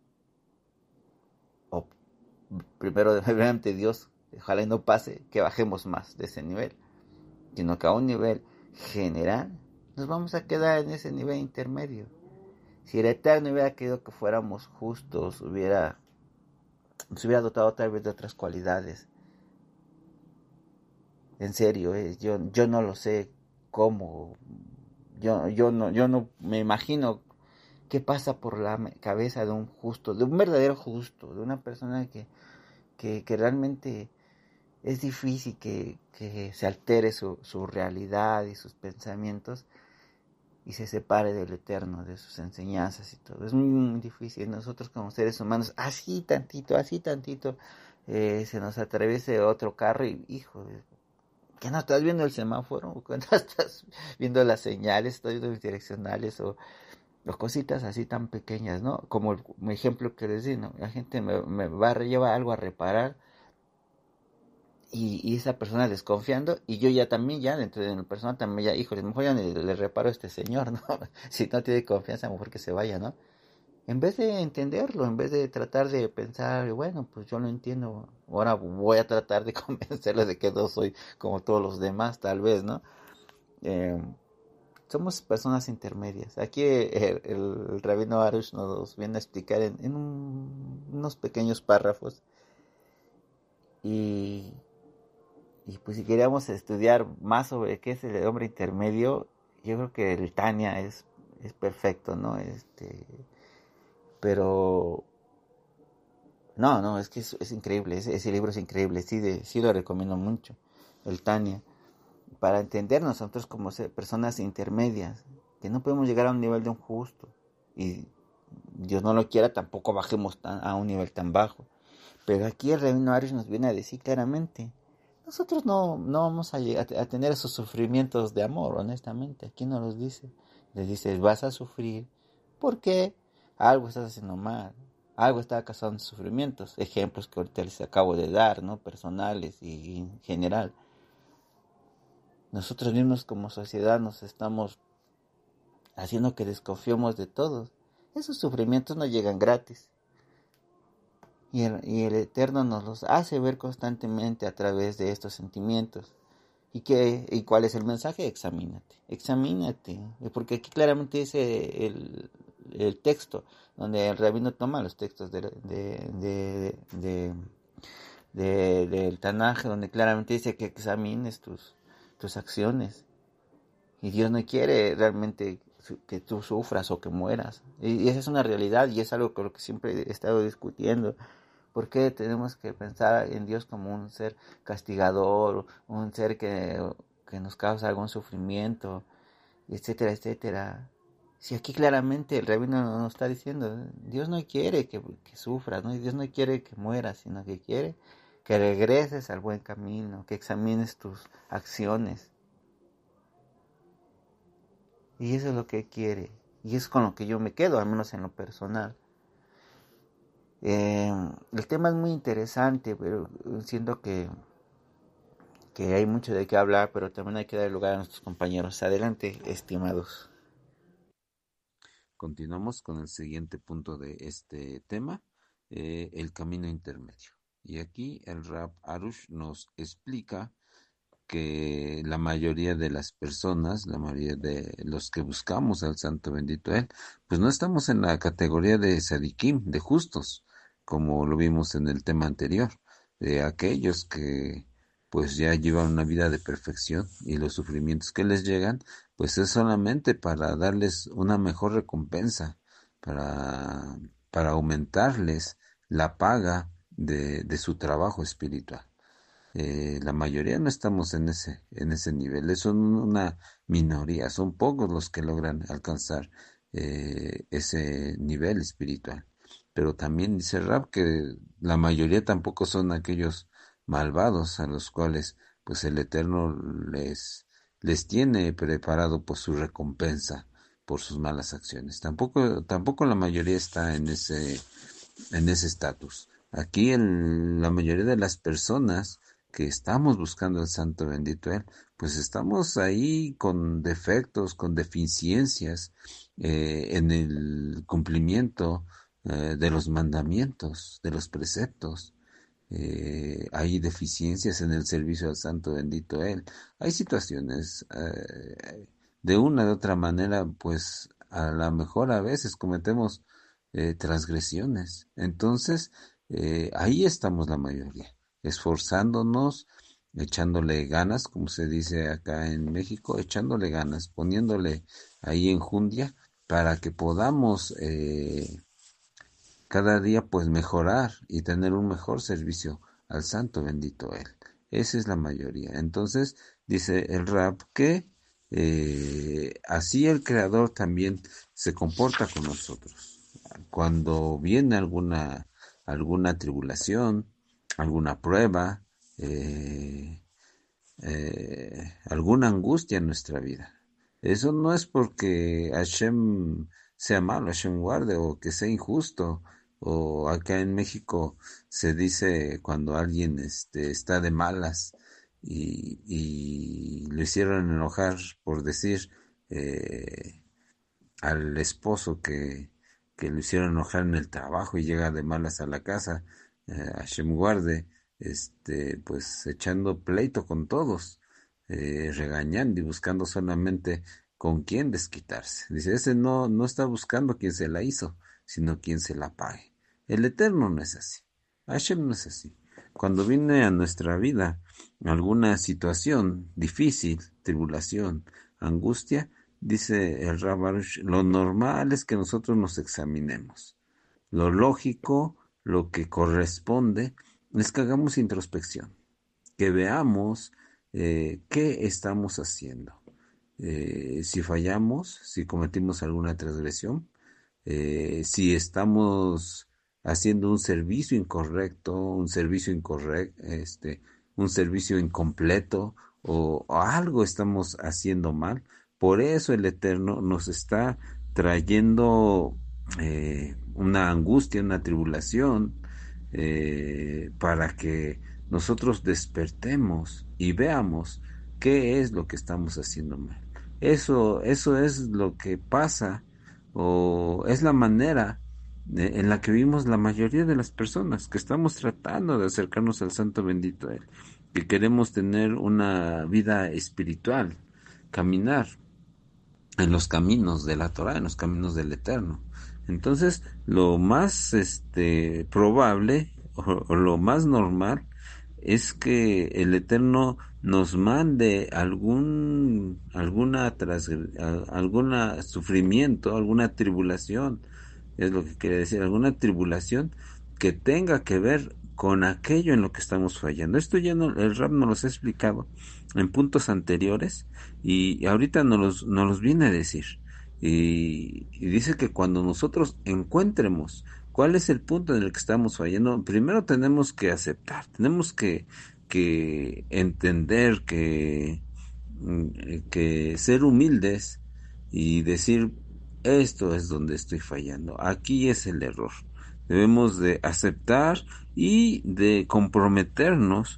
o primero de Dios, ojalá y no pase, que bajemos más de ese nivel, sino que a un nivel general nos vamos a quedar en ese nivel intermedio. Si el Eterno hubiera querido que fuéramos justos, hubiera, nos hubiera dotado tal vez de otras cualidades. En serio, eh, yo, yo no lo sé cómo, yo, yo, no, yo no me imagino qué pasa por la cabeza de un justo, de un verdadero justo, de una persona que, que, que realmente es difícil que, que se altere su, su realidad y sus pensamientos y se separe del Eterno, de sus enseñanzas y todo. Es muy, muy difícil. Nosotros como seres humanos, así tantito, así tantito, eh, se nos atraviese otro carro y, hijo, ¿qué no estás viendo el semáforo? ¿Qué no estás viendo las señales? ¿Estás viendo los direccionales? O, o cositas así tan pequeñas, ¿no? Como el, el ejemplo que les di, ¿no? La gente me, me va a llevar algo a reparar y, y esa persona desconfiando y yo ya también, ya dentro de la persona también ya, híjole, mejor ya le, le reparo a este señor, ¿no? Si no tiene confianza, mejor que se vaya, ¿no? En vez de entenderlo, en vez de tratar de pensar, bueno, pues yo lo entiendo, ahora voy a tratar de convencerle de que no soy como todos los demás, tal vez, ¿no? Eh, somos personas intermedias. Aquí el, el, el Rabino Arush nos viene a explicar en, en un, unos pequeños párrafos. Y, y pues si queríamos estudiar más sobre qué es el hombre intermedio, yo creo que el Tania es, es perfecto, ¿no? Este... Pero no, no, es que es, es increíble, ese, ese libro es increíble, sí, de, sí lo recomiendo mucho, el Tania, para entender nosotros como personas intermedias, que no podemos llegar a un nivel de un justo, y Dios no lo quiera, tampoco bajemos tan, a un nivel tan bajo, pero aquí el Rabino Arush nos viene a decir claramente, nosotros no, no vamos a, llegar a tener esos sufrimientos de amor, honestamente, aquí no los dice, les dice, vas a sufrir, ¿por qué? Algo estás haciendo mal, algo está causando sufrimientos, ejemplos que ahorita les acabo de dar, ¿no? Personales y en general. Nosotros mismos como sociedad nos estamos haciendo que desconfiemos de todos. Esos sufrimientos no llegan gratis. Y el, y el Eterno nos los hace ver constantemente a través de estos sentimientos. ¿Y, qué, ¿Y cuál es el mensaje? Examínate, examínate. Porque aquí claramente dice el... el texto, donde el rabino toma los textos de, de, de, de, de, del Tanaj, donde claramente dice que examines tus, tus acciones. Y Dios no quiere realmente que tú sufras o que mueras. Y, y esa es una realidad y es algo con lo que siempre he estado discutiendo. ¿Por qué tenemos que pensar en Dios como un ser castigador, un ser que, que nos causa algún sufrimiento, etcétera, etcétera? Si aquí claramente el rabino nos está diciendo, Dios no quiere que, que sufras, ¿no? Dios no quiere que mueras, sino que quiere que regreses al buen camino, que examines tus acciones. Y eso es lo que quiere. Y es con lo que yo me quedo, al menos en lo personal. Eh, el tema es muy interesante, pero siento que, que hay mucho de qué hablar, pero también hay que dar lugar a nuestros compañeros. Adelante, estimados. Continuamos con el siguiente punto de este tema, eh, el camino intermedio. Y aquí el Rab Arush nos explica que la mayoría de las personas, la mayoría de los que buscamos al Santo Bendito Él, pues no estamos en la categoría de sadikim, de justos, como lo vimos en el tema anterior, de aquellos que pues ya llevan una vida de perfección y los sufrimientos que les llegan, pues es solamente para darles una mejor recompensa, para, para aumentarles la paga de, de su trabajo espiritual. Eh, la mayoría no estamos en ese, en ese nivel, son una minoría, son pocos los que logran alcanzar eh, ese nivel espiritual. Pero también dice Rab que la mayoría tampoco son aquellos malvados a los cuales pues el Eterno les, les tiene preparado pues su recompensa por sus malas acciones. Tampoco, tampoco la mayoría está en ese, en ese estatus. Aquí el, la mayoría de las personas que estamos buscando al Santo Bendito Él, pues estamos ahí con defectos, con deficiencias eh, en el cumplimiento eh, de los mandamientos, de los preceptos. Eh, hay deficiencias en el servicio al Santo Bendito Él. Hay situaciones eh, de una de otra manera, pues a lo mejor a veces cometemos eh, transgresiones. Entonces, eh, ahí estamos la mayoría, esforzándonos, echándole ganas, como se dice acá en México, echándole ganas, poniéndole ahí enjundia para que podamos eh, cada día pues mejorar y tener un mejor servicio al Santo Bendito Él. Esa es la mayoría. Entonces dice el Rab que eh, así el Creador también se comporta con nosotros. Cuando viene alguna alguna tribulación, alguna prueba, eh, eh, alguna angustia en nuestra vida. Eso no es porque Hashem sea malo, Hashem guarde, o que sea injusto, o acá en México se dice cuando alguien este, está de malas y, y lo hicieron enojar por decir eh, al esposo que, que lo hicieron enojar en el trabajo y llega de malas a la casa, eh, Hashem guarde, este, pues echando pleito con todos, eh, regañando y buscando solamente con quién desquitarse. Dice, ese no, no está buscando quien se la hizo, sino quien se la pague. El Eterno no es así. Hashem no es así. Cuando viene a nuestra vida alguna situación difícil, tribulación, angustia, dice el Rab Arush, lo normal es que nosotros nos examinemos. Lo lógico, lo que corresponde, es que hagamos introspección, que veamos eh, qué estamos haciendo. Eh, si fallamos, si cometimos alguna transgresión, eh, si estamos haciendo un servicio incorrecto, un servicio incorrecto, este, un servicio incompleto, o, o algo estamos haciendo mal. Por eso el Eterno nos está trayendo eh, una angustia, una tribulación, eh, para que nosotros despertemos y veamos qué es lo que estamos haciendo mal. Eso, eso es lo que pasa, o es la manera de, en la que vivimos la mayoría de las personas que estamos tratando de acercarnos al Santo Bendito Él, que queremos tener una vida espiritual, caminar en los caminos de la Torah, en los caminos del Eterno. Entonces, lo más este probable o, o lo más normal es que el Eterno nos mande algún alguna tras, alguna sufrimiento, alguna tribulación, es lo que quiere decir, alguna tribulación que tenga que ver con aquello en lo que estamos fallando. Esto ya no, el Rab nos los ha explicado en puntos anteriores y ahorita nos los, nos los viene a decir. Y, y dice que cuando nosotros encuentremos cuál es el punto en el que estamos fallando, primero tenemos que aceptar, tenemos que, que entender que, que ser humildes y decir, esto es donde estoy fallando, aquí es el error. Debemos de aceptar y de comprometernos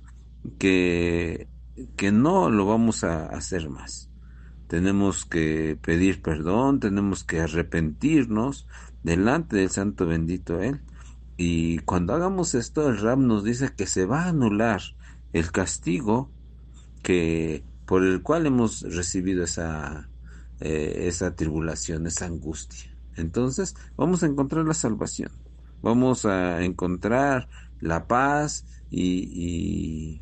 que, que no lo vamos a hacer más. Tenemos que pedir perdón, tenemos que arrepentirnos delante del Santo bendito Él. Y cuando hagamos esto, el Rab nos dice que se va a anular el castigo que por el cual hemos recibido esa, eh, esa tribulación, esa angustia. Entonces vamos a encontrar la salvación, vamos a encontrar la paz y, y,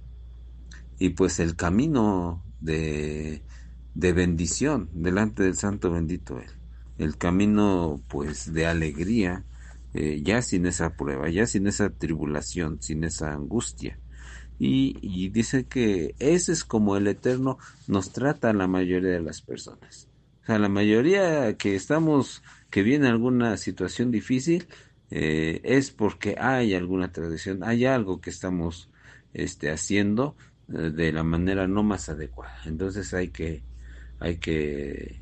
y pues el camino de, de bendición delante del Santo bendito Él, el camino pues de alegría, eh, ya sin esa prueba, ya sin esa tribulación, sin esa angustia. Y, y dice que ese es como el Eterno nos trata a la mayoría de las personas. O sea, la mayoría que estamos, que viene alguna situación difícil, eh, es porque hay alguna tradición, hay algo que estamos este, haciendo eh, de la manera no más adecuada. Entonces hay que, hay que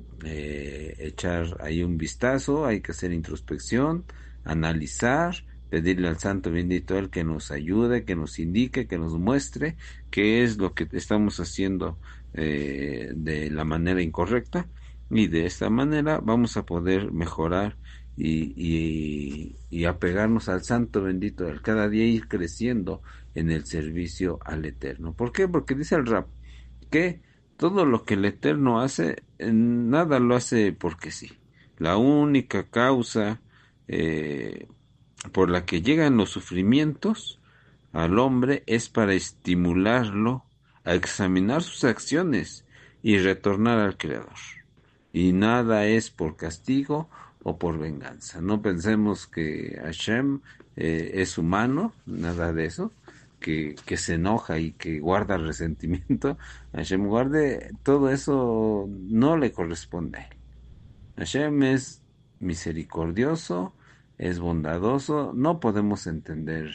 eh, echar ahí un vistazo, hay que hacer introspección, analizar, pedirle al Santo bendito Él que nos ayude, que nos indique, que nos muestre qué es lo que estamos haciendo eh, de la manera incorrecta, y de esta manera vamos a poder mejorar y, y, y apegarnos al Santo bendito Él, cada día ir creciendo en el servicio al Eterno. ¿Por qué? Porque dice el Rab que todo lo que el Eterno hace, nada lo hace porque sí. La única causa eh, por la que llegan los sufrimientos al hombre es para estimularlo a examinar sus acciones y retornar al Creador. Y nada es por castigo o por venganza. No pensemos que Hashem eh, es humano, nada de eso, que, que se enoja y que guarda resentimiento. Hashem guarde, todo eso no le corresponde a él. Hashem es misericordioso, es bondadoso, no podemos entender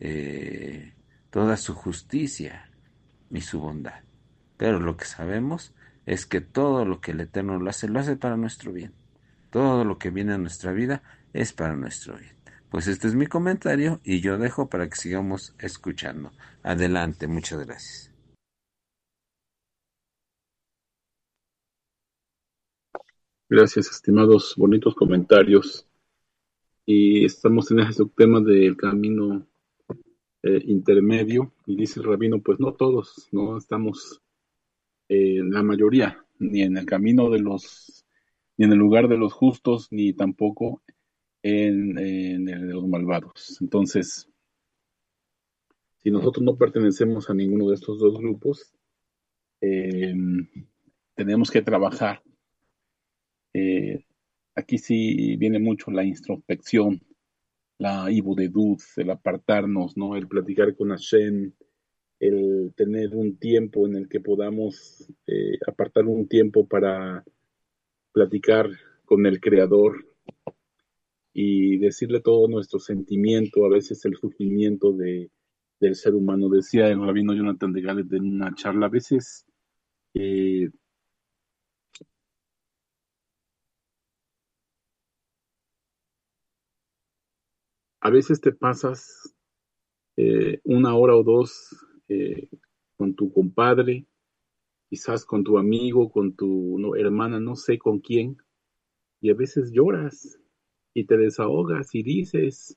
eh, toda su justicia y su bondad, pero lo que sabemos es que todo lo que el Eterno lo hace, lo hace para nuestro bien. Todo lo que viene a nuestra vida es para nuestro bien. Pues este es mi comentario y yo dejo para que sigamos escuchando. Adelante, muchas gracias. Gracias, estimados, bonitos comentarios. Y estamos en ese tema del camino eh, intermedio. Y dice el rabino, pues no todos, no estamos eh, la mayoría, ni en el camino de los, ni en el lugar de los justos, ni tampoco en, en el de los malvados. Entonces, si nosotros no pertenecemos a ninguno de estos dos grupos, eh, tenemos que trabajar. Eh, aquí sí viene mucho la introspección, la ibudedut, el apartarnos, ¿no? El platicar con Hashem, el tener un tiempo en el que podamos eh, apartar un tiempo para platicar con el Creador y decirle todo nuestro sentimiento, a veces el sufrimiento de, del ser humano. Decía el rabino Jonathan de Gallet en una charla, a veces eh, a veces te pasas eh, una hora o dos eh, con tu compadre, quizás con tu amigo, con tu no, hermana, no sé con quién, y a veces lloras y te desahogas y dices,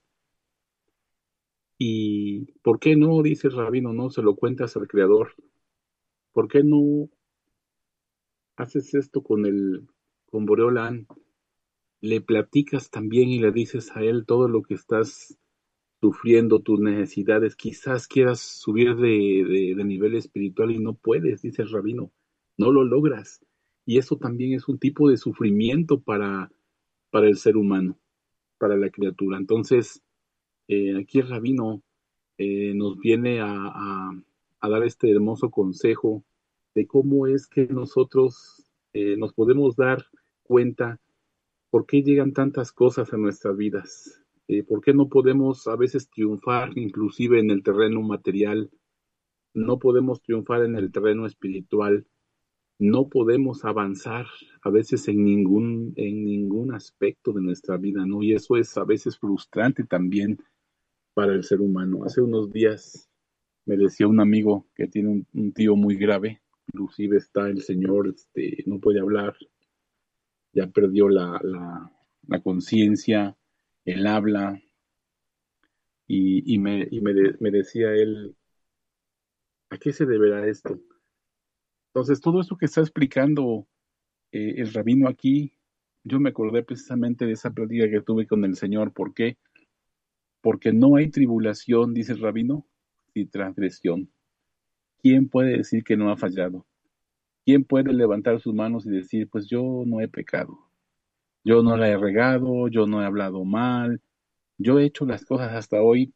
¿y por qué no? Dice el rabino, no se lo cuentas al Creador. ¿Por qué no haces esto con el con Boreolán? Le platicas también y le dices a él todo lo que estás sufriendo, tus necesidades. Quizás quieras subir de, de, de nivel espiritual y no puedes, dice el rabino, no lo logras. Y eso también es un tipo de sufrimiento para, para el ser humano, para la criatura. Entonces, eh, aquí el rabino eh, nos viene a, a, a dar este hermoso consejo de cómo es que nosotros eh, nos podemos dar cuenta por qué llegan tantas cosas a nuestras vidas, eh, por qué no podemos a veces triunfar inclusive en el terreno material, no podemos triunfar en el terreno espiritual, no podemos avanzar a veces en ningún, en ningún aspecto de nuestra vida, ¿no? Y eso es a veces frustrante también para el ser humano. Hace unos días me decía un amigo que tiene un, un tío muy grave, inclusive está el señor, este, no puede hablar, ya perdió la, la, la conciencia, el habla, y, y, me, y me, de- me decía él, ¿a qué se deberá esto? Entonces, todo esto que está explicando eh, el rabino aquí, yo me acordé precisamente de esa plática que tuve con el Señor. ¿Por qué? Porque no hay tribulación, dice el rabino, sin transgresión. ¿Quién puede decir que no ha fallado? ¿Quién puede levantar sus manos y decir, pues yo no he pecado, yo no la he regado, yo no he hablado mal, yo he hecho las cosas hasta hoy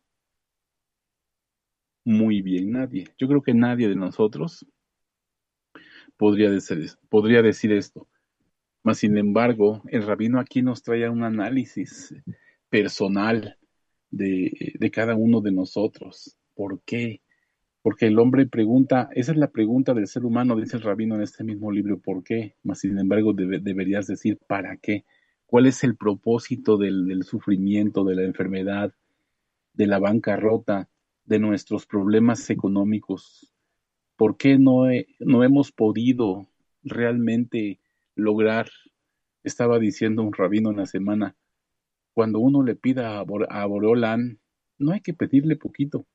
muy bien? Nadie. Yo creo que nadie de nosotros podría decir, podría decir esto. Mas, sin embargo, el rabino aquí nos trae un análisis personal de, de cada uno de nosotros. ¿Por qué? Porque el hombre pregunta, esa es la pregunta del ser humano, dice el rabino en este mismo libro, ¿por qué? Mas, sin embargo, debe- deberías decir, ¿para qué? ¿Cuál es el propósito del, del sufrimiento, de la enfermedad, de la bancarrota, de nuestros problemas económicos? ¿Por qué no, he- no hemos podido realmente lograr? Estaba diciendo un rabino en la semana, cuando uno le pida a, Bor- a Borolán, no hay que pedirle poquito,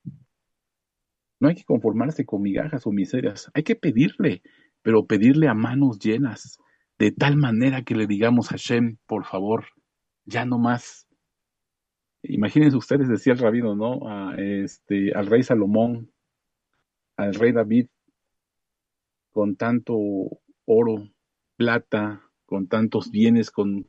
no hay que conformarse con migajas o miserias, hay que pedirle, pero pedirle a manos llenas, de tal manera que le digamos a Hashem, por favor, ya no más. Imagínense ustedes, decía el rabino, ¿no? A, este, al rey Salomón, al rey David, con tanto oro, plata, con tantos bienes, con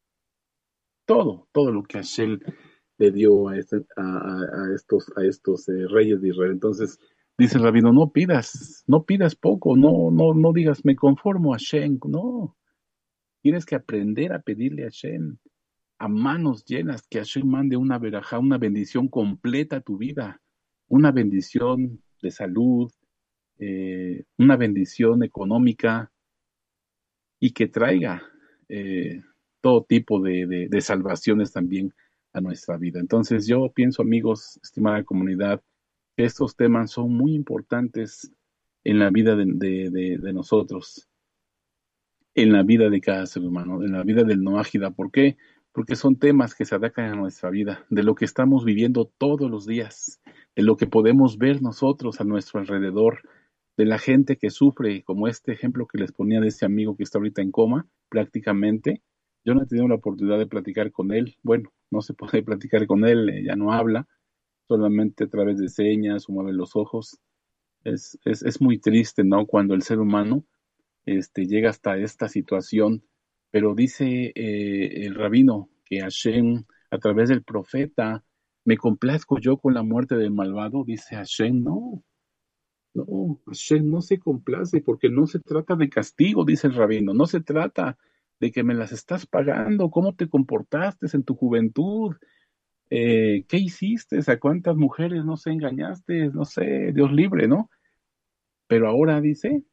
todo, todo lo que Hashem le dio a, este- a, a- a estos, a estos eh, reyes de Israel. Entonces, dice el rabino, no pidas, no pidas poco, no, no, no digas, me conformo a Hashem, no, tienes que aprender a pedirle a Hashem a manos llenas, que Hashem mande una verajá, una bendición completa a tu vida, una bendición de salud, eh, una bendición económica, y que traiga eh, todo tipo de, de, de salvaciones también a nuestra vida. Entonces yo pienso, amigos, estimada comunidad, que estos temas son muy importantes en la vida de, de, de, de nosotros, en la vida de cada ser humano, en la vida del Noágida. ¿Por qué? Porque son temas que se adaptan a nuestra vida, de lo que estamos viviendo todos los días, de lo que podemos ver nosotros a nuestro alrededor, de la gente que sufre, como este ejemplo que les ponía de ese amigo que está ahorita en coma, prácticamente. Yo no he tenido la oportunidad de platicar con él. Bueno, no se puede platicar con él, eh, ya no habla, solamente a través de señas o mueve los ojos. Es, es, es muy triste, ¿no? Cuando el ser humano este, llega hasta esta situación, pero dice eh, el rabino que Hashem, a través del profeta, me complazco yo con la muerte del malvado, dice Hashem, no, no, Hashem no se complace porque no se trata de castigo, dice el rabino, no se trata de que me las estás pagando, cómo te comportaste en tu juventud, eh, qué hiciste, a cuántas mujeres, no sé, engañaste, no sé, Dios libre, ¿no? Pero ahora dice,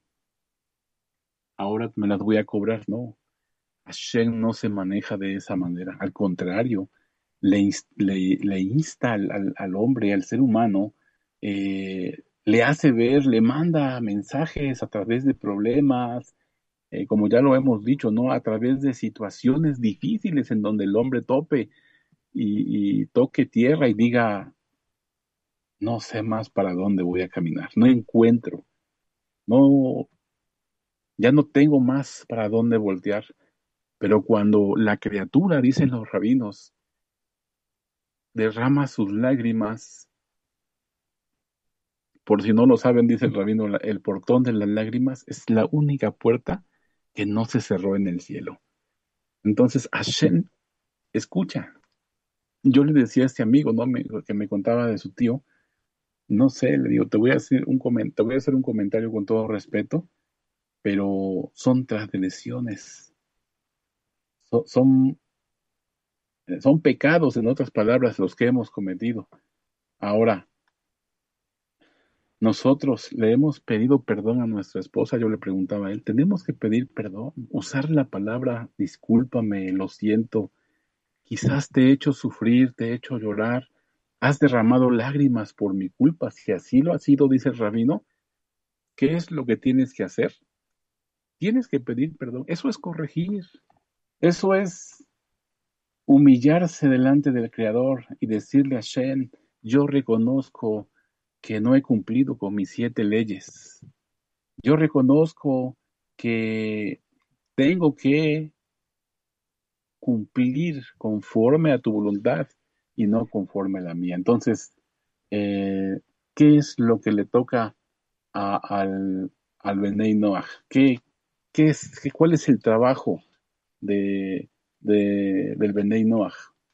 ahora me las voy a cobrar, no. Hashem no se maneja de esa manera, al contrario, le, ins- le, le insta al, al- al hombre, al ser humano, eh, le hace ver, le manda mensajes a través de problemas, eh, como ya lo hemos dicho, ¿no? A través de situaciones difíciles en donde el hombre tope y, y toque tierra y diga, no sé más para dónde voy a caminar, no encuentro, no, ya no tengo más para dónde voltear. Pero cuando la criatura, dicen los rabinos, derrama sus lágrimas, por si no lo saben, dice el rabino, la- el portón de las lágrimas es la única puerta que no se cerró en el cielo. Entonces, Hashem escucha. Yo le decía a este amigo, ¿no? Me- que me contaba de su tío, no sé, le digo, te voy a hacer un comen- te voy a hacer un comentario con todo respeto, pero son transgresiones, so- son, son pecados, en otras palabras, los que hemos cometido. Ahora, Nosotros le hemos pedido perdón a nuestra esposa, yo le preguntaba a él, ¿tenemos que pedir perdón? Usar la palabra discúlpame, lo siento, quizás te he hecho sufrir, te he hecho llorar, has derramado lágrimas por mi culpa, si así lo ha sido, dice el rabino, ¿qué es lo que tienes que hacer? Tienes que pedir perdón, eso es corregir, eso es humillarse delante del Creador y decirle a Hashem, yo reconozco que no he cumplido con mis siete leyes. Yo reconozco que tengo que cumplir conforme a tu voluntad y no conforme a la mía. Entonces, eh, ¿qué es lo que le toca a, al, al Benei Noach? ¿Qué, qué es, qué, ¿Cuál es el trabajo de, de, del Benei Noach?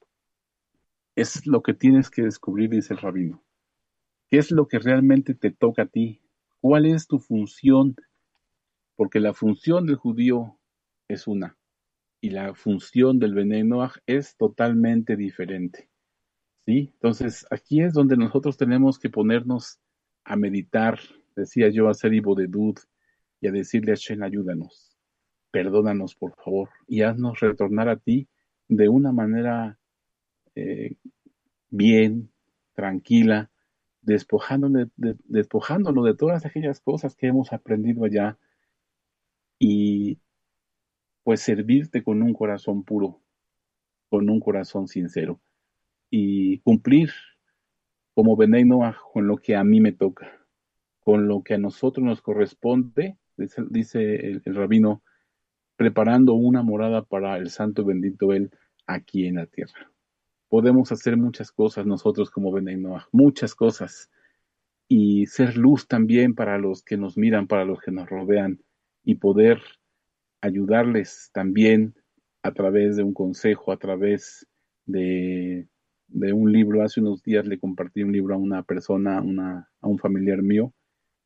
Es lo que tienes que descubrir, dice el rabino. ¿Qué es lo que realmente te toca a ti? ¿Cuál es tu función? Porque la función del judío es una y la función del Benei Noach es totalmente diferente. ¿Sí? Entonces, aquí es donde nosotros tenemos que ponernos a meditar, decía yo, a hacer ibodedut y a decirle a Hashem, ayúdanos, perdónanos por favor y haznos retornar a ti de una manera eh, bien, tranquila, despojándolo de, despojándolo de todas aquellas cosas que hemos aprendido allá y pues servirte con un corazón puro, con un corazón sincero y cumplir como Benei Noach con lo que a mí me toca, con lo que a nosotros nos corresponde, dice, dice el, el rabino, preparando una morada para el santo bendito Él aquí en la tierra. Podemos hacer muchas cosas nosotros como Benei Noach, muchas cosas, y ser luz también para los que nos miran, para los que nos rodean, y poder ayudarles también a través de un consejo, a través de, de un libro. Hace unos días le compartí un libro a una persona, una, a un familiar mío,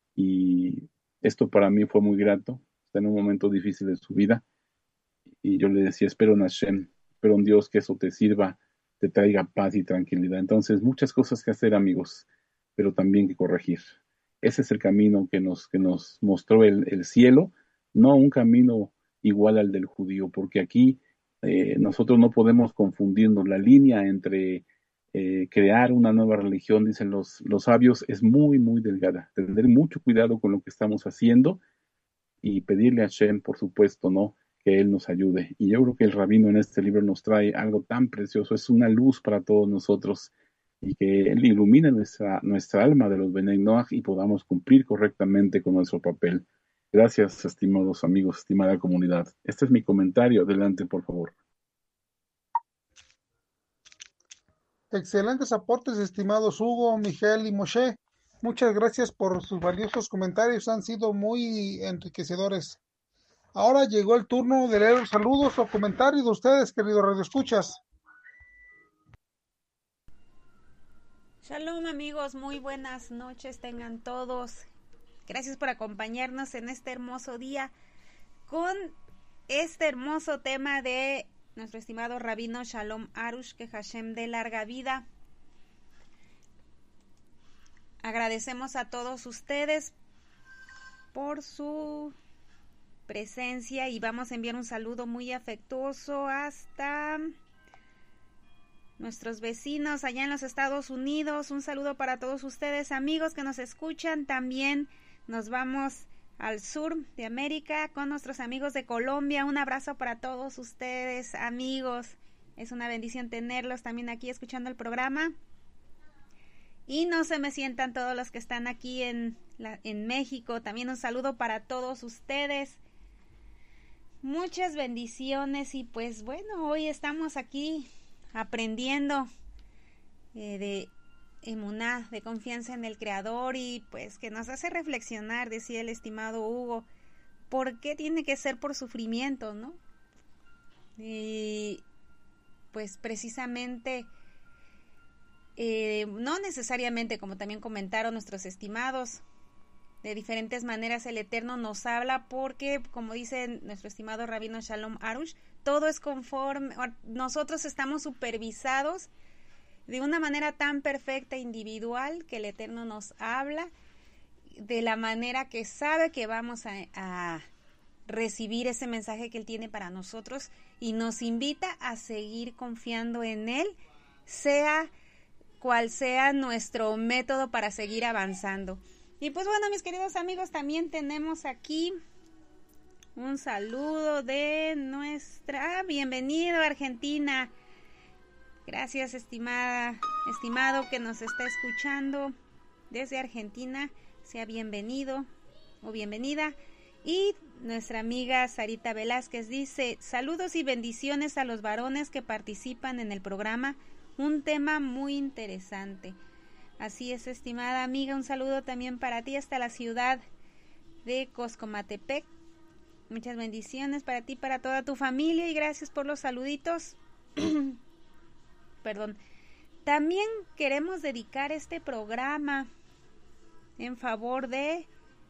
y esto para mí fue muy grato. Está en un momento difícil de su vida, y yo le decía, espero en Hashem, espero en Dios que eso te sirva, te traiga paz y tranquilidad. Entonces, muchas cosas que hacer, amigos, pero también que corregir. Ese es el camino que nos, que nos mostró el, el cielo, no un camino igual al del judío, porque aquí eh, nosotros no podemos confundirnos. La línea entre eh, crear una nueva religión, dicen los, los sabios, es muy, muy delgada. Tener mucho cuidado con lo que estamos haciendo y pedirle a Hashem, por supuesto, ¿no?, que Él nos ayude. Y yo creo que el rabino en este libro nos trae algo tan precioso, es una luz para todos nosotros, y que Él ilumine nuestra, nuestra alma de los Benei Noach y podamos cumplir correctamente con nuestro papel. Gracias, estimados amigos, estimada comunidad. Este es mi comentario. Adelante, por favor. Excelentes aportes, estimados Hugo, Miguel y Moshe. Muchas gracias por sus valiosos comentarios, han sido muy enriquecedores. Ahora llegó el turno de leer los saludos o comentarios de ustedes, queridos radioescuchas. Shalom amigos, muy buenas noches tengan todos. Gracias por acompañarnos en este hermoso día con este hermoso tema de nuestro estimado rabino Shalom Arush, que Hashem dé larga vida. Agradecemos a todos ustedes por su presencia y vamos a enviar un saludo muy afectuoso hasta nuestros vecinos allá en los Estados Unidos. Un saludo para todos ustedes, amigos que nos escuchan. También nos vamos al sur de América con nuestros amigos de Colombia. Un abrazo para todos ustedes, amigos. Es una bendición tenerlos también aquí escuchando el programa. Y no se me sientan todos los que están aquí en, la, en México. También un saludo para todos ustedes. Muchas bendiciones y pues bueno, hoy estamos aquí aprendiendo eh, de emuná, de confianza en el Creador, y pues que nos hace reflexionar, decía el estimado Hugo, ¿por qué tiene que ser por sufrimiento, no? Y pues precisamente eh, no necesariamente, como también comentaron nuestros estimados, de diferentes maneras el Eterno nos habla, porque como dice nuestro estimado rabino Shalom Arush, todo es conforme, nosotros estamos supervisados de una manera tan perfecta e individual que el Eterno nos habla de la manera que sabe que vamos a, a recibir ese mensaje que Él tiene para nosotros y nos invita a seguir confiando en Él, sea cual sea nuestro método para seguir avanzando. Y pues bueno, mis queridos amigos, también tenemos aquí un saludo de nuestra... Bienvenido, Argentina. Gracias, estimada, estimado que nos está escuchando desde Argentina. Sea bienvenido o bienvenida. Y nuestra amiga Sarita Velázquez dice: saludos y bendiciones a los varones que participan en el programa. Un tema muy interesante. Así es, estimada amiga, un saludo también para ti hasta la ciudad de Coscomatepec. Muchas bendiciones para ti, para toda tu familia, y gracias por los saluditos. Perdón. También queremos dedicar este programa en favor de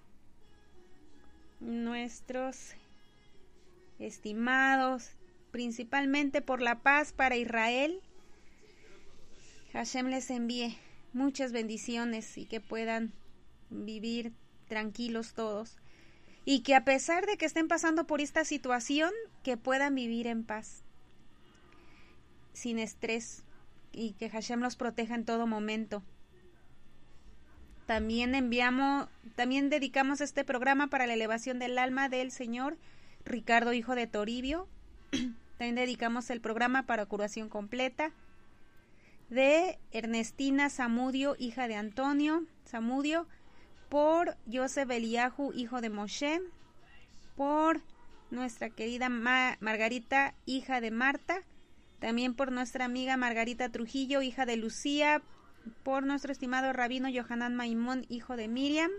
nuestros estimados, principalmente por la paz para Israel. Hashem les envíe muchas bendiciones y que puedan vivir tranquilos todos. Y que a pesar de que estén pasando por esta situación, que puedan vivir en paz, sin estrés, y que Hashem los proteja en todo momento. También enviamos, también dedicamos este programa para la elevación del alma del señor Ricardo, hijo de Toribio. También dedicamos el programa para curación completa de Ernestina Zamudio, hija de Antonio Zamudio, por Yosef Eliyahu, hijo de Moshe, por nuestra querida Ma- Margarita, hija de Marta, también por nuestra amiga Margarita Trujillo, hija de Lucía, por nuestro estimado rabino Yohanan Maimón, hijo de Miriam,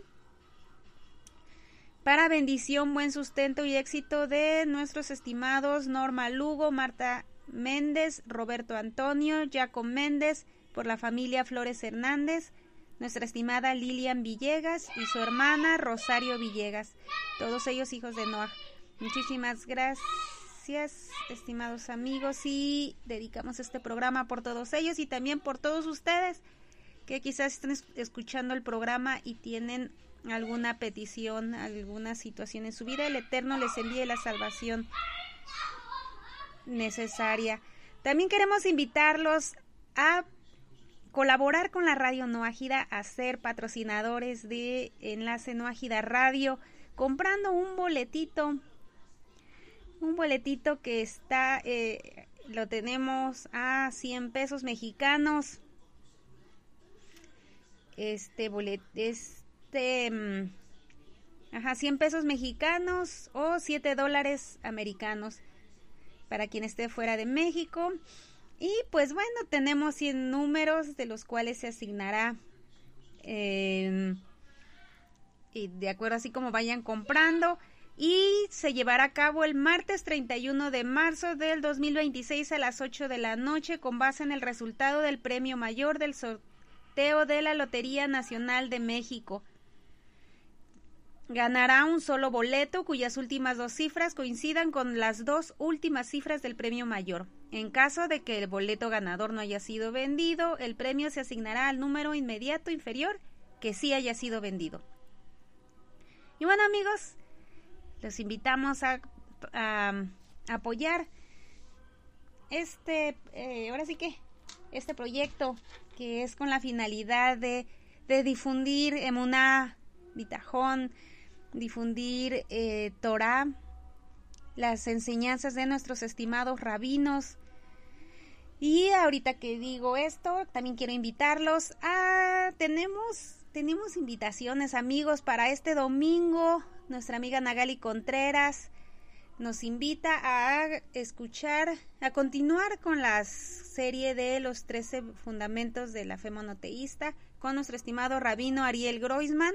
para bendición, buen sustento y éxito de nuestros estimados Norma Lugo, Marta Méndez, Roberto Antonio, Jacob Méndez, por la familia Flores Hernández, nuestra estimada Lilian Villegas y su hermana Rosario Villegas, todos ellos hijos de Noah. Muchísimas gracias, estimados amigos, y dedicamos este programa por todos ellos y también por todos ustedes que quizás estén escuchando el programa y tienen alguna petición, alguna situación en su vida. El Eterno les envíe la salvación necesaria. También queremos invitarlos a colaborar con la Radio Noágida, a ser patrocinadores de Enlace Noágida Radio, comprando un boletito, un boletito que está, eh, lo tenemos a cien pesos mexicanos. Este boleto, este, um, ajá, cien pesos mexicanos o siete dólares americanos para quien esté fuera de México. Y pues bueno, tenemos cien números de los cuales se asignará eh, y de acuerdo así como vayan comprando, y se llevará a cabo el martes treinta y uno de marzo del dos mil veintiséis a las ocho de la noche, con base en el resultado del premio mayor del sorteo de la Lotería Nacional de México. Ganará un solo boleto cuyas últimas dos cifras coincidan con las dos últimas cifras del premio mayor. En caso de que el boleto ganador no haya sido vendido, el premio se asignará al número inmediato inferior que sí haya sido vendido. Y bueno, amigos, los invitamos a, a, a apoyar este, eh, ahora sí que, este proyecto que es con la finalidad de, de difundir Emuná, Bitajón, difundir eh, Torah, las enseñanzas de nuestros estimados rabinos. Y ahorita que digo esto, también quiero invitarlos a... Tenemos, tenemos invitaciones, amigos, para este domingo. Nuestra amiga Nagali Contreras nos invita a escuchar, a continuar con la serie de los trece fundamentos de la fe monoteísta con nuestro estimado rabino Ariel Groisman.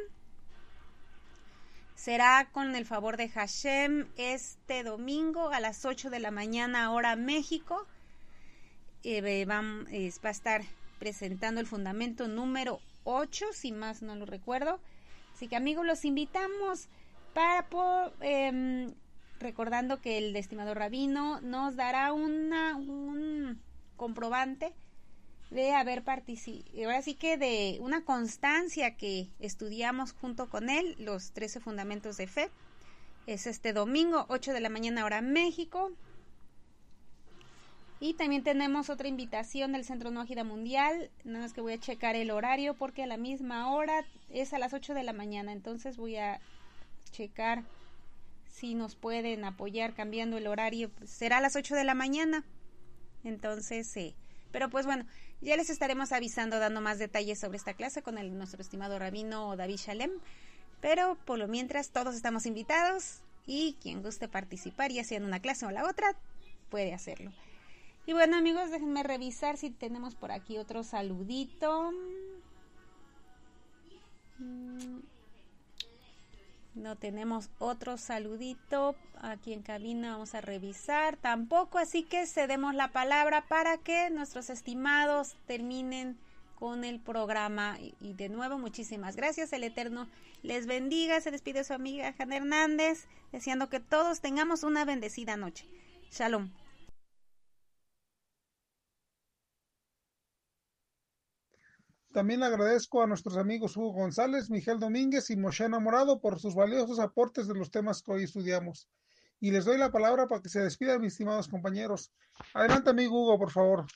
Será con el favor de Hashem este domingo a las ocho de la mañana, hora México. Eh, va, eh, va a estar presentando el fundamento número ocho, si más no lo recuerdo. Así que, amigos, los invitamos para por, eh, recordando que el estimado rabino nos dará una, un comprobante de haber participado, ahora sí que de una constancia que estudiamos junto con él, los trece fundamentos de fe. Es este domingo, ocho de la mañana hora México. Y también tenemos otra invitación del Centro No Ágida Mundial, nada más que voy a checar el horario porque a la misma hora es a las ocho de la mañana, entonces voy a checar si nos pueden apoyar cambiando el horario, pues será a las ocho de la mañana, entonces, eh, pero pues bueno, ya les estaremos avisando, dando más detalles sobre esta clase con el, nuestro estimado rabino David Shalem, pero por lo mientras todos estamos invitados y quien guste participar, ya sea en una clase o la otra, puede hacerlo. Y bueno, amigos, déjenme revisar si tenemos por aquí otro saludito. No tenemos otro saludito aquí en cabina, vamos a revisar tampoco, así que cedemos la palabra para que nuestros estimados terminen con el programa. Y, y de nuevo, muchísimas gracias, el Eterno les bendiga. Se despide su amiga Jana Hernández, deseando que todos tengamos una bendecida noche. Shalom. También agradezco a nuestros amigos Hugo González, Miguel Domínguez y Moshe Enamorado por sus valiosos aportes de los temas que hoy estudiamos. Y les doy la palabra para que se despidan, mis estimados compañeros. Adelante, amigo Hugo, por favor.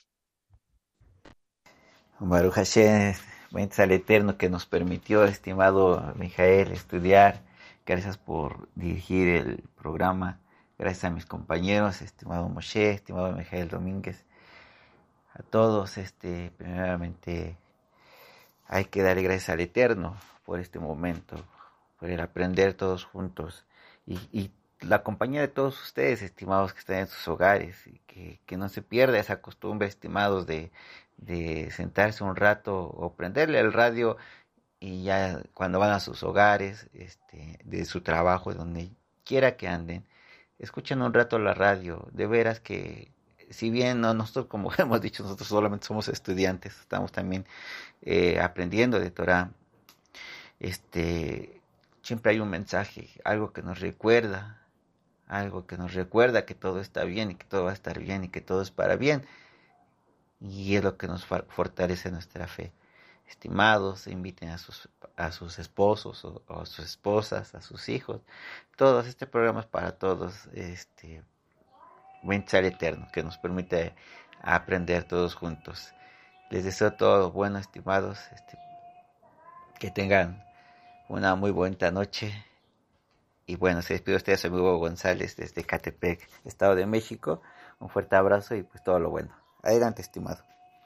Baruch Hashem, bendice al Eterno que nos permitió, estimado Mijael, estudiar. Gracias por dirigir el programa. Gracias a mis compañeros, estimado Moshe, estimado Mijael Domínguez. A todos, este, primeramente, hay que darle gracias al Eterno por este momento, por el aprender todos juntos y, y la compañía de todos ustedes, estimados, que están en sus hogares, y que, que no se pierda esa costumbre, estimados, de, de sentarse un rato o prenderle el radio y ya cuando van a sus hogares, este, de su trabajo, donde quiera que anden, escuchen un rato la radio. De veras que, si bien no, nosotros, como hemos dicho, nosotros solamente somos estudiantes, estamos también eh, aprendiendo de Torah, este, siempre hay un mensaje, algo que nos recuerda, algo que nos recuerda que todo está bien y que todo va a estar bien y que todo es para bien, y es lo que nos fortalece nuestra fe. Estimados, inviten a sus, a sus esposos o, o a sus esposas, a sus hijos, todos, este programa es para todos, este, bendice al Eterno que nos permite aprender todos juntos. Les deseo todo bueno, estimados, este, que tengan una muy buena noche. Y bueno, se despide usted, su amigo González desde Catepec, Estado de México. Un fuerte abrazo y pues todo lo bueno. Adelante, estimado.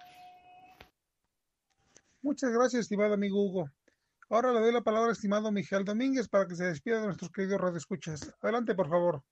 Muchas gracias, estimado amigo Hugo. Ahora le doy la palabra al estimado Miguel Domínguez para que se despida de nuestros queridos radioescuchas. Adelante, por favor.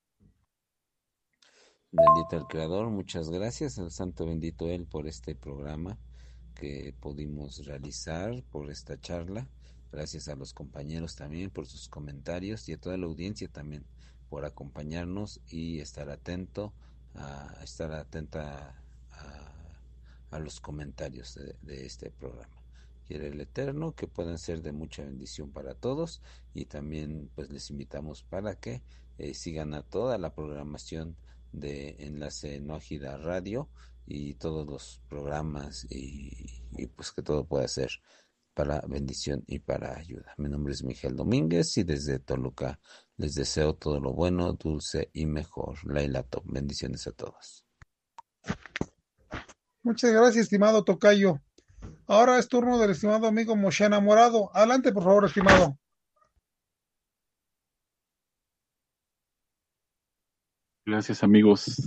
Bendito el Creador, muchas gracias al Santo bendito Él por este programa que pudimos realizar, por esta charla. Gracias a los compañeros también por sus comentarios y a toda la audiencia también por acompañarnos y estar atento, a estar atenta a, a los comentarios de, de este programa. Quiere el Eterno que puedan ser de mucha bendición para todos, y también pues les invitamos para que eh, sigan a toda la programación de Enlace No Ágida Radio y todos los programas, y, y pues que todo pueda ser para bendición y para ayuda. Mi nombre es Miguel Domínguez y desde Toluca les deseo todo lo bueno, dulce y mejor. Laila Top, bendiciones a todos. Muchas gracias, estimado tocayo. Ahora es turno del estimado amigo Moshe Enamorado. Adelante, por favor, estimado. Gracias, amigos.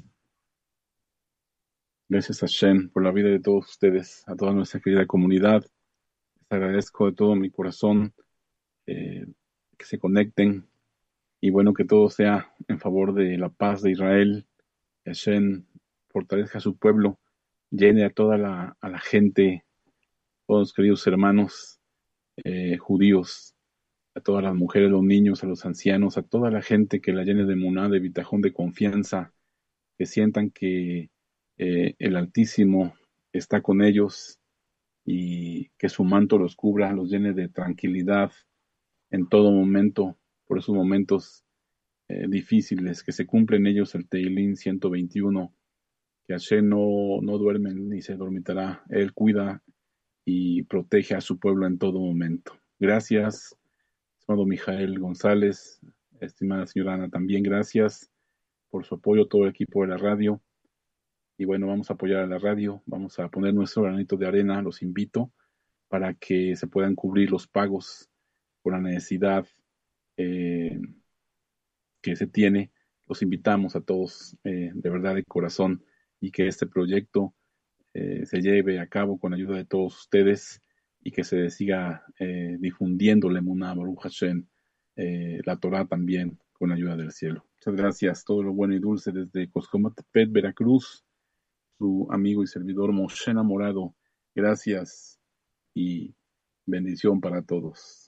Gracias a Shen por la vida de todos ustedes, a toda nuestra querida comunidad. Les agradezco de todo mi corazón eh, que se conecten, y bueno, que todo sea en favor de la paz de Israel. Que Shen fortalezca a su pueblo, llene a toda la, a la gente, todos los queridos hermanos eh, judíos, a todas las mujeres, los niños, a los ancianos, a toda la gente, que la llene de emuná, de bitajón, de confianza, que sientan que eh, el Altísimo está con ellos y que su manto los cubra, los llene de tranquilidad en todo momento, por esos momentos eh, difíciles, que se cumple en ellos el Teilín ciento veintiuno, que Hashem no, no duerme ni se dormitará. Él cuida y protege a su pueblo en todo momento. Gracias, estimado Mijael González, estimada señora Ana, también gracias por su apoyo, todo el equipo de la radio. Y bueno, vamos a apoyar a la radio, vamos a poner nuestro granito de arena, los invito, para que se puedan cubrir los pagos por la necesidad eh, que se tiene. Los invitamos a todos eh, de verdad de corazón, y que este proyecto eh, se lleve a cabo con la ayuda de todos ustedes, y que se siga eh, difundiendo la Emuná, Baruch Hashem, eh, la Torah también, con la ayuda del cielo. Muchas gracias, todo lo bueno y dulce desde Coscomatepet, Veracruz, su amigo y servidor Moshe Enamorado. Gracias y bendición para todos.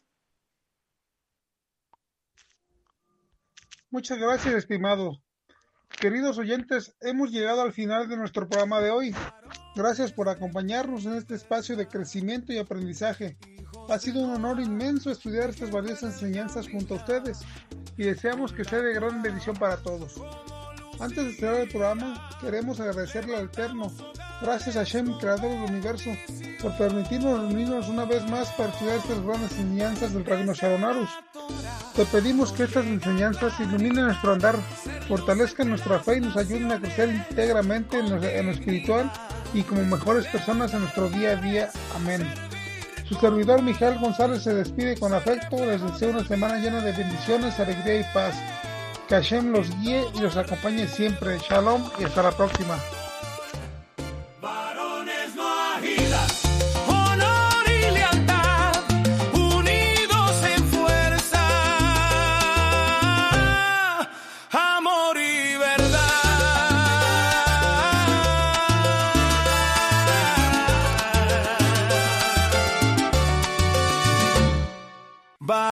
Muchas gracias, estimado. Queridos oyentes, hemos llegado al final de nuestro programa de hoy. Gracias por acompañarnos en este espacio de crecimiento y aprendizaje. Ha sido un honor inmenso estudiar estas valiosas enseñanzas junto a ustedes, y deseamos que sea de gran bendición para todos. Antes de cerrar el programa, queremos agradecerle al Eterno, gracias a Hashem, creador del universo, por permitirnos reunirnos una vez más para estudiar estas grandes enseñanzas del Rabino Sharon Arush. Te pedimos que estas enseñanzas iluminen nuestro andar, fortalezcan nuestra fe y nos ayuden a crecer íntegramente en lo, en lo espiritual y como mejores personas en nuestro día a día. Amén. Su servidor Mijael González se despide con afecto. Les deseo una semana llena de bendiciones, alegría y paz. Que Hashem los guíe y los acompañe siempre. Shalom y hasta la próxima.